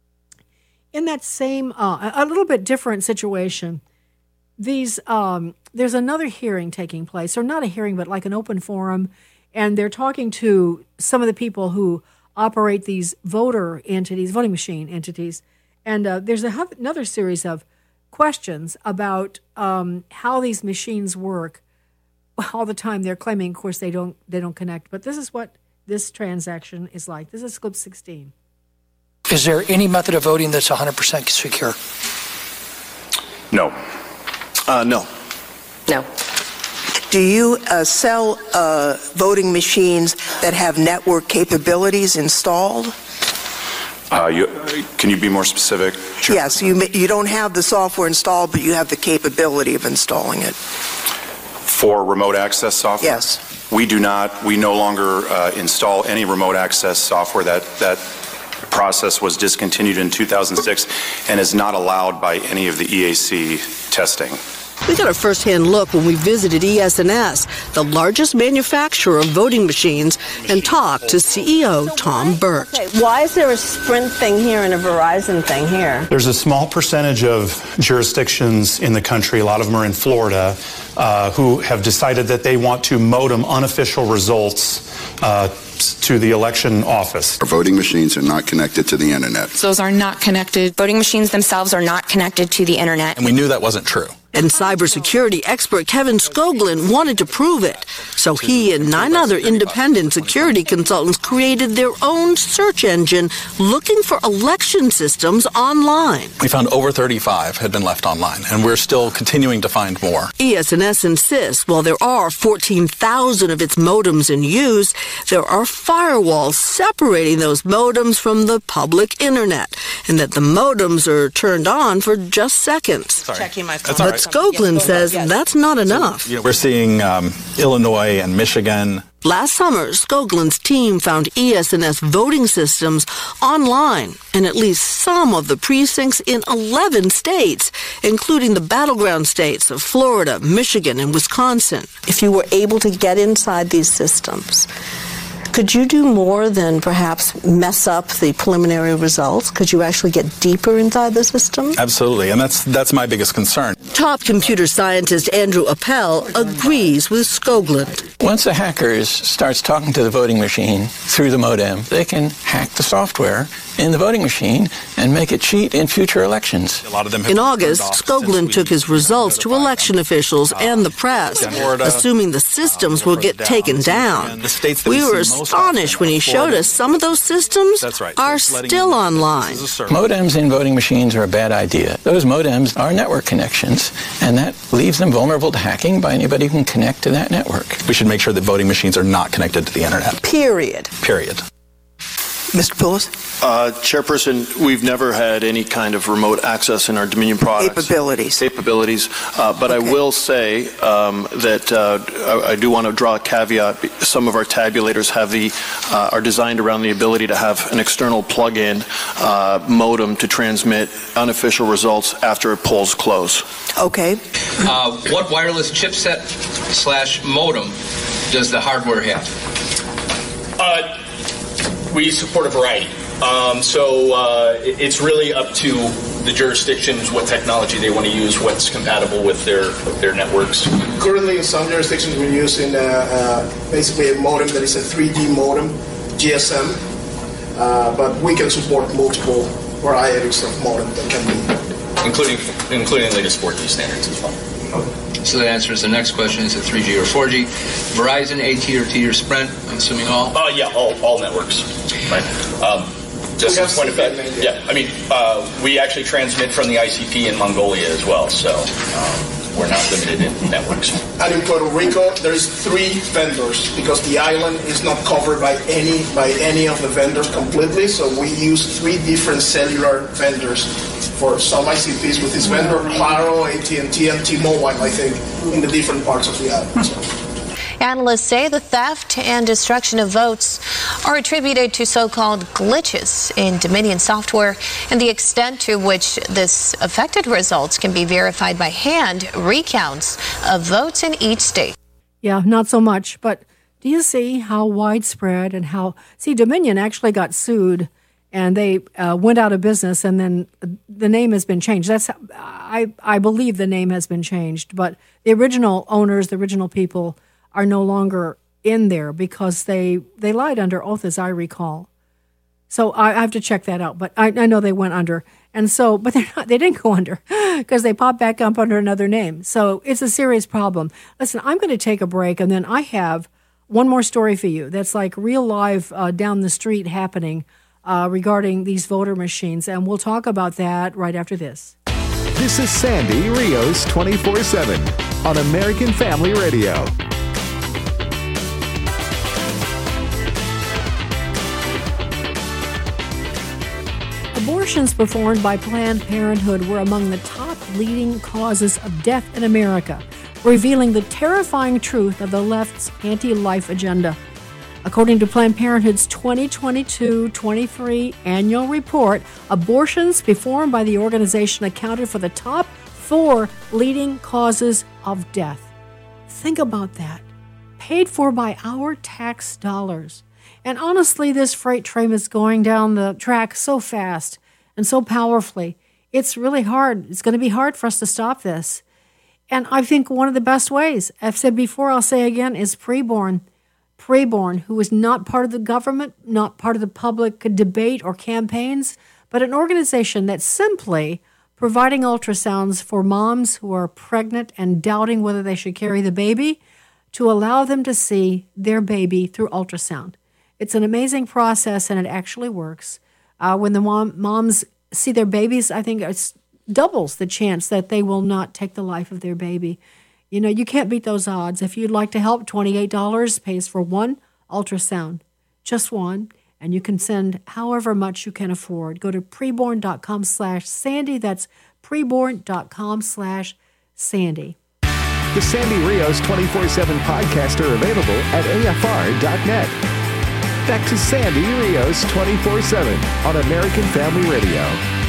in that same, uh, a little bit different situation, these um, there's another hearing taking place, or not a hearing, but like an open forum, and they're talking to some of the people who operate these voter entities, voting machine entities, and uh, there's a, another series of questions about um, how these machines work. All the time they're claiming, of course, they don't they don't connect, but this is what this transaction is like. This is clip sixteen. Is there any method of voting that's one hundred percent secure? No. Uh, no. No. Do you uh, sell uh, voting machines that have network capabilities installed? Uh, you, can you be more specific? Sure. Yes, you you don't have the software installed, but you have the capability of installing it. For remote access software? Yes. We do not. We no longer uh, install any remote access software. That that process was discontinued in two thousand six and is not allowed by any of the E A C testing. We got a first-hand look when we visited E S N S, the largest manufacturer of voting machines, and talked to C E O Tom Burt. Okay, why is there a Sprint thing here and a Verizon thing here? There's a small percentage of jurisdictions in the country, a lot of them are in Florida, uh, who have decided that they want to modem unofficial results uh, to the election office. Our voting machines are not connected to the internet. Those are not connected. Voting machines themselves are not connected to the internet. And we knew that wasn't true. And cybersecurity expert Kevin Skoglund wanted to prove it. So he and nine other independent security consultants created their own search engine looking for election systems online. We found over thirty-five had been left online, and we're still continuing to find more. E S N S insists while there are fourteen thousand of its modems in use, there are firewalls separating those modems from the public internet, and that the modems are turned on for just seconds. Sorry. Checking my phone. That's all right. But Skoglund says that's not enough. So, you know, we're seeing um, Illinois and Michigan. Last summer, Skoglund's team found E S N S voting systems online in at least some of the precincts in eleven states, including the battleground states of Florida, Michigan, and Wisconsin. If you were able to get inside these systems, could you do more than perhaps mess up the preliminary results? Could you actually get deeper inside the system? Absolutely, and that's that's my biggest concern. Top computer scientist Andrew Appel agrees with Skoglund. Once a hacker starts talking to the voting machine through the modem, they can hack the software in the voting machine and make it cheat in future elections. A lot of them have in August, Skoglund took his results to election officials and the press, assuming the systems will get taken down. We were astonished when he showed us some of those systems are still online. Modems in voting machines are a bad idea. Those modems are network connections, and that leaves them vulnerable to hacking by anybody who can connect to that network. We should make sure that voting machines are not connected to the internet. Period. Period. Mister Poulos? Uh, Chairperson, we've never had any kind of remote access in our Dominion products. Capabilities. Capabilities. Uh, but okay. I will say um, that uh, I, I do want to draw a caveat. Some of our tabulators have the uh, are designed around the ability to have an external plug-in uh, modem to transmit unofficial results after polls close. Okay. Uh, what wireless chipset slash modem does the hardware have? Uh, We support a variety. Um, so uh, it's really up to the jurisdictions what technology they want to use, what's compatible with their with their networks. Currently, in some jurisdictions, we're using uh, uh, basically a modem that is a three G modem, G S M, uh, but we can support multiple varieties of modem that can be, including including latest four G standards as well. So that answers the next question. Is it three G or four G? Verizon, A T, or T, or Sprint? I'm assuming all? Uh, yeah, all, all networks. Right. Um, just as a point of fact, yeah, I mean, uh, we actually transmit from the I C P in Mongolia as well. So um, we're not limited in networks. And in Puerto Rico, there's three vendors because the island is not covered by any by any of the vendors completely. So we use three different cellular vendors for some I C Ps with this vendor, Claro, A T and T, and T-Mobile, I think, in the different parts of the island. So. Analysts say the theft and destruction of votes are attributed to so-called glitches in Dominion software, and the extent to which this affected results can be verified by hand recounts of votes in each state. Yeah, not so much. But do you see how widespread and how... See, Dominion actually got sued, and they uh, went out of business, and then the name has been changed. That's I, I believe the name has been changed, but the original owners, the original people... are no longer in there because they they lied under oath, as I recall. So I, I have to check that out. But I, I know they went under, and so but they're not, they didn't go under because they popped back up under another name. So it's a serious problem. Listen, I'm going to take a break, and then I have one more story for you. That's like real live uh, down the street happening uh, regarding these voter machines, and we'll talk about that right after this. This is Sandy Rios twenty-four seven on American Family Radio. Abortions performed by Planned Parenthood were among the top leading causes of death in America, revealing the terrifying truth of the left's anti-life agenda. According to Planned Parenthood's twenty twenty-two twenty-three annual report, abortions performed by the organization accounted for the top four leading causes of death. Think about that. Paid for by our tax dollars. And honestly, this freight train is going down the track so fast and so powerfully. It's really hard. It's going to be hard for us to stop this. And I think one of the best ways, I've said before, I'll say again, is preborn. Preborn, who is not part of the government, not part of the public debate or campaigns, but an organization that's simply providing ultrasounds for moms who are pregnant and doubting whether they should carry the baby, to allow them to see their baby through ultrasound. It's an amazing process, and it actually works. Uh, when the mom, moms see their babies, I think it doubles the chance that they will not take the life of their baby. You know, you can't beat those odds. If you'd like to help, twenty-eight dollars pays for one ultrasound, just one, and you can send however much you can afford. Go to preborn.com slash Sandy. That's preborn.com slash Sandy. The Sandy Rios twenty-four seven podcast are available at A F R dot net. Back to Sandy Rios twenty-four seven on American Family Radio.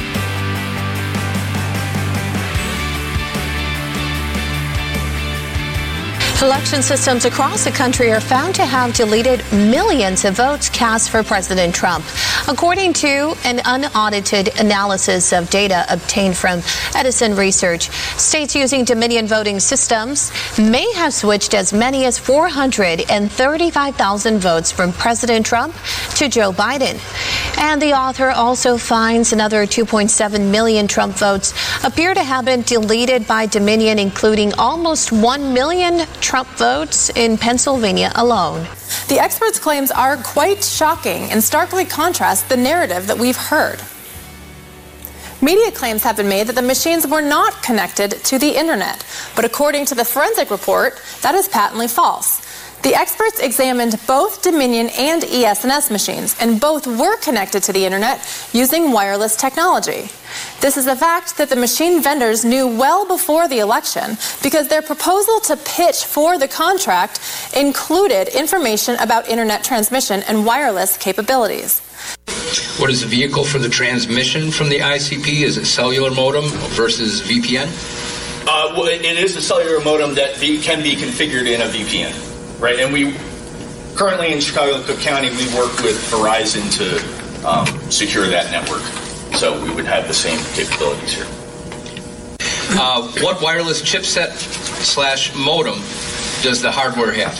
Election systems across the country are found to have deleted millions of votes cast for President Trump. According to an unaudited analysis of data obtained from Edison Research, states using Dominion voting systems may have switched as many as four hundred thirty-five thousand votes from President Trump to Joe Biden. And the author also finds another two point seven million Trump votes appear to have been deleted by Dominion, including almost one million Trump votes in Pennsylvania alone. The experts' claims are quite shocking and starkly contrast the narrative that we've heard. Media claims have been made that the machines were not connected to the internet, but according to the forensic report, that is patently false. The experts examined both Dominion and E S N S machines, and both were connected to the internet using wireless technology. This is a fact that the machine vendors knew well before the election because their proposal to pitch for the contract included information about internet transmission and wireless capabilities. What is the vehicle for the transmission from the I C P? Is it cellular modem versus V P N? Uh, well, it is a cellular modem that v- can be configured in a V P N, right? And we currently in Chicago Cook County, we work with Verizon to um, secure that network. So we would have the same capabilities here. Uh, what wireless chipset slash modem does the hardware have?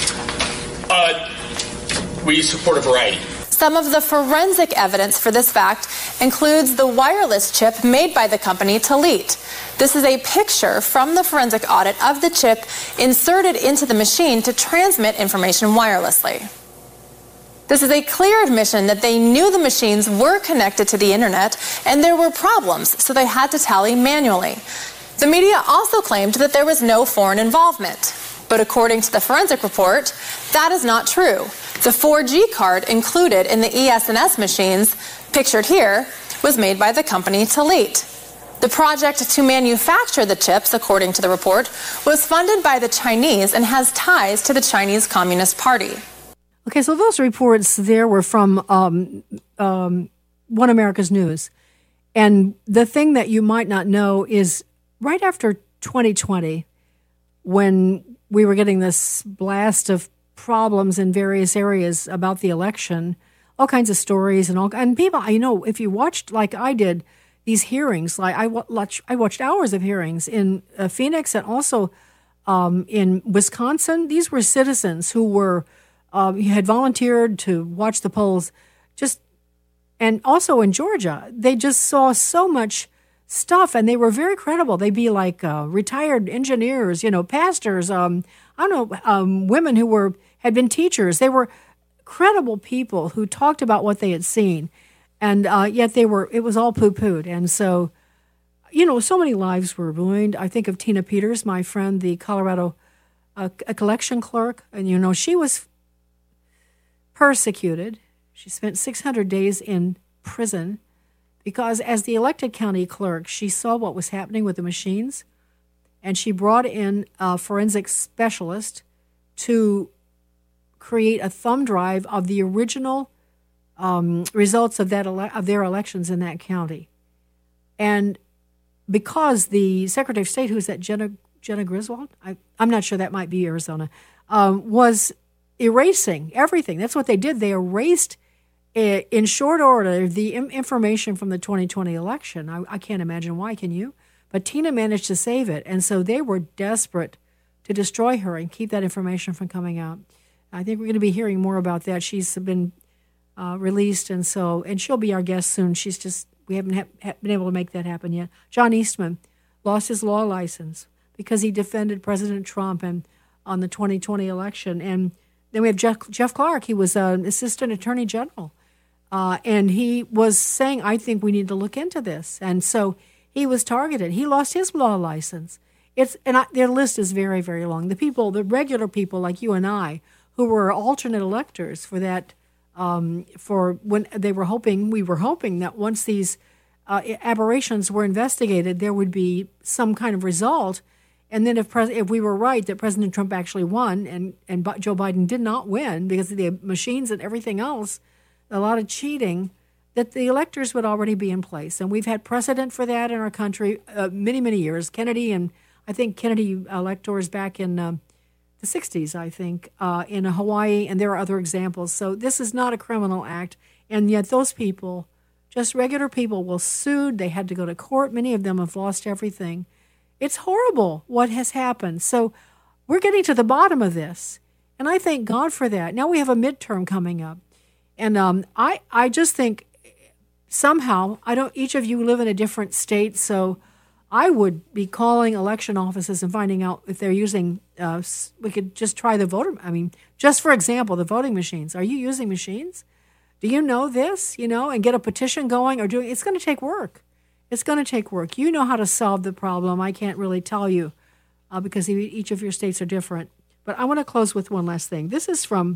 Uh, we support a variety. Some of the forensic evidence for this fact includes the wireless chip made by the company Telit. This is a picture from the forensic audit of the chip inserted into the machine to transmit information wirelessly. This is a clear admission that they knew the machines were connected to the internet and there were problems, so they had to tally manually. The media also claimed that there was no foreign involvement. But according to the forensic report, that is not true. The four G card included in the E S N S machines, pictured here, was made by the company Telit. The project to manufacture the chips, according to the report, was funded by the Chinese and has ties to the Chinese Communist Party. Okay, so those reports there were from um, um, One America's News. And the thing that you might not know is right after twenty twenty, when we were getting this blast of problems in various areas about the election, all kinds of stories and all, and people, you know, if you watched like I did, these hearings, like I watched, I watched hours of hearings in uh, Phoenix and also um, in Wisconsin. These were citizens who were uh, had volunteered to watch the polls, just and also in Georgia. They just saw so much stuff, and they were very credible. They'd be like uh, retired engineers, you know, pastors. Um, I don't know, um, women who were had been teachers. They were credible people who talked about what they had seen. And uh, yet they were, it was all poo-pooed. And so, you know, so many lives were ruined. I think of Tina Peters, my friend, the Colorado uh, a collection clerk. And, you know, she was persecuted. She spent six hundred days in prison because as the elected county clerk, she saw what was happening with the machines. And she brought in a forensic specialist to create a thumb drive of the original Um, results of that ele- of their elections in that county. And because the Secretary of State, who's that, Jenna, Jenna Griswold? I, I'm not sure, that might be Arizona, um, was erasing everything. That's what they did. They erased uh, in short order the im- information from the twenty twenty election. I, I can't imagine why, can you? But Tina managed to save it. And so they were desperate to destroy her and keep that information from coming out. I think we're going to be hearing more about that. She's been Uh, released, and so and she'll be our guest soon. She's just we haven't ha- ha- been able to make that happen yet. John Eastman lost his law license because he defended President Trump and on the twenty twenty election. And then we have Jeff, Jeff Clark. He was an assistant attorney general, uh, and he was saying, "I think we need to look into this." And so he was targeted. He lost his law license. It's and I, their list is very, very long. The people, the regular people like you and I, who were alternate electors for that. Um, for when they were hoping, we were hoping that once these uh, aberrations were investigated, there would be some kind of result. And then if pres- if we were right that President Trump actually won and, and B- Joe Biden did not win because of the machines and everything else, a lot of cheating, that the electors would already be in place. And we've had precedent for that in our country uh, many, many years. Kennedy and I think Kennedy electors back in um, the sixties, I think, uh, in Hawaii, and there are other examples. So this is not a criminal act, and yet those people, just regular people, were sued. They had to go to court. Many of them have lost everything. It's horrible what has happened. So we're getting to the bottom of this, and I thank God for that. Now we have a midterm coming up, and um, I, I just think somehow, I don't. Each of you live in a different state, so I would be calling election offices and finding out if they're using, uh, we could just try the voter, I mean, just for example, the voting machines. Are you using machines? Do you know this, you know, and get a petition going or doing, it's going to take work. It's going to take work. You know how to solve the problem. I can't really tell you uh, because each of your states are different. But I want to close with one last thing. This is from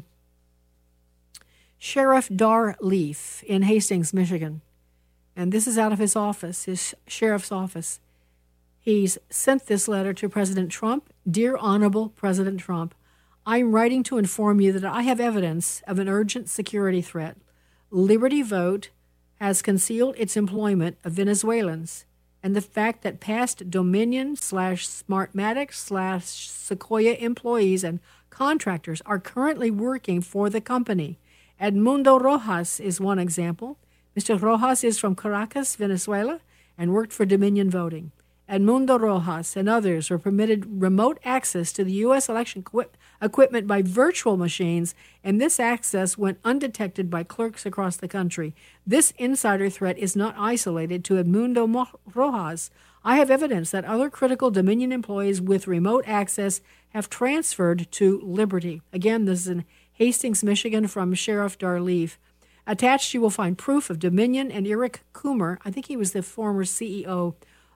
Sheriff Dar Leaf in Hastings, Michigan. And this is out of his office, his sheriff's office. He's sent this letter to President Trump. Dear Honorable President Trump, I'm writing to inform you that I have evidence of an urgent security threat. Liberty Vote has concealed its employment of Venezuelans, and the fact that past Dominion slash Smartmatic slash Sequoia employees and contractors are currently working for the company. Edmundo Rojas is one example. Mister Rojas is from Caracas, Venezuela, and worked for Dominion Voting. Edmundo Rojas and others were permitted remote access to the U S election equip- equipment by virtual machines, and this access went undetected by clerks across the country. This insider threat is not isolated to Edmundo Mo- Rojas. I have evidence that other critical Dominion employees with remote access have transferred to Liberty. Again, this is in Hastings, Michigan, from Sheriff Dar Leaf. Attached, you will find proof of Dominion and Eric Coomer. I think he was the former C E O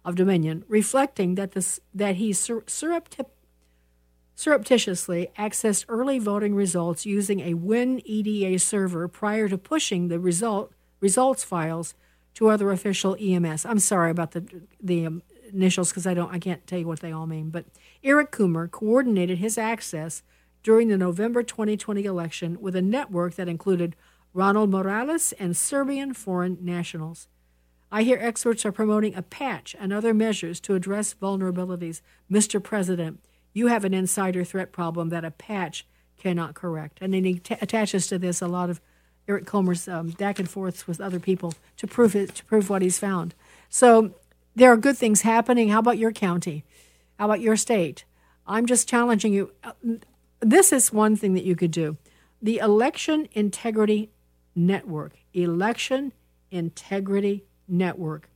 of Dominion, reflecting that this that he sur- surreptitiously surreptitiously accessed early voting results using a WinEDA server prior to pushing the result results files to other official E M S. I'm sorry about the the um, initials because I don't I can't tell you what they all mean. But Eric Coomer coordinated his access during the November twenty twenty election with a network that included Ronald Morales and Serbian foreign nationals. I hear experts are promoting a patch and other measures to address vulnerabilities. Mister President, you have an insider threat problem that a patch cannot correct. And then he t- attaches to this a lot of Eric Comer's um, back and forths with other people to prove it, to prove what he's found. So there are good things happening. How about your county? How about your state? I'm just challenging you. This is one thing that you could do. The Election Integrity Network, Election Integrity Network,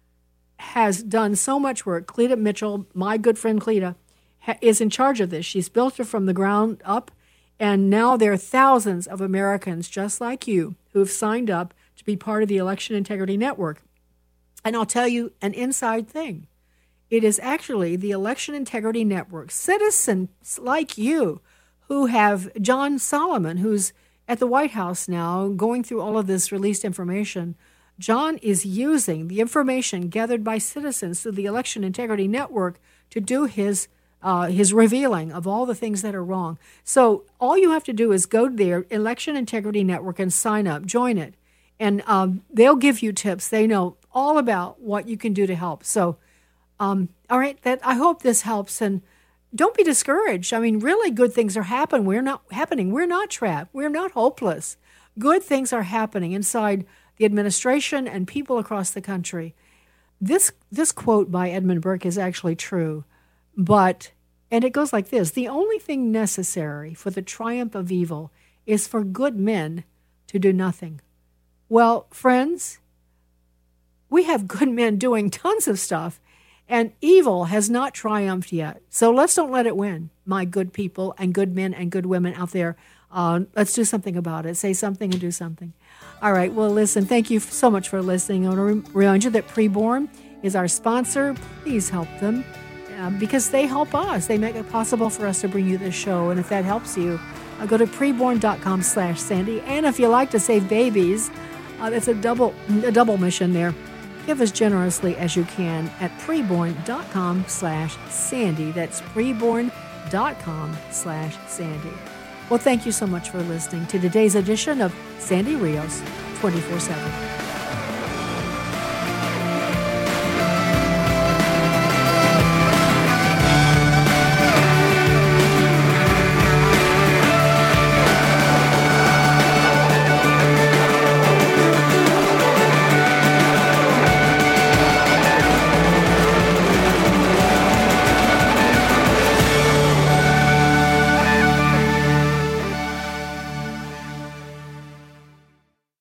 has done so much work. Cleta Mitchell, my good friend Cleta, ha- is in charge of this. She's built it from the ground up, and now there are thousands of Americans just like you who have signed up to be part of the Election Integrity Network. And I'll tell you an inside thing. It is actually the Election Integrity Network, citizens like you, who have John Solomon, who's at the White House now, going through all of this released information. John is using the information gathered by citizens through the Election Integrity Network to do his uh, his revealing of all the things that are wrong. So all you have to do is go to their Election Integrity Network and sign up, join it, and um, they'll give you tips. They know all about what you can do to help. So, um, all right, that I hope this helps, and don't be discouraged. I mean, really good things are happening. We're not happening. We're not trapped. We're not hopeless. Good things are happening inside the administration and people across the country. This this quote by Edmund Burke is actually true, but, and it goes like this: the only thing necessary for the triumph of evil is for good men to do nothing. Well, friends, we have good men doing tons of stuff, and evil has not triumphed yet. So let's don't let it win, my good people and good men and good women out there. Uh, let's do something about it. Say something and do something. All right. Well, listen, thank you so much for listening. I want to remind you that Preborn is our sponsor. Please help them uh, because they help us. They make it possible for us to bring you this show. And if that helps you, uh, go to preborn.com slash Sandy. And if you like to save babies, uh, that's a double, a double mission there. Give as generously as you can at preborn.com slash Sandy. That's preborn.com slash Sandy. Well, thank you so much for listening to today's edition of Sandy Rios twenty-four seven.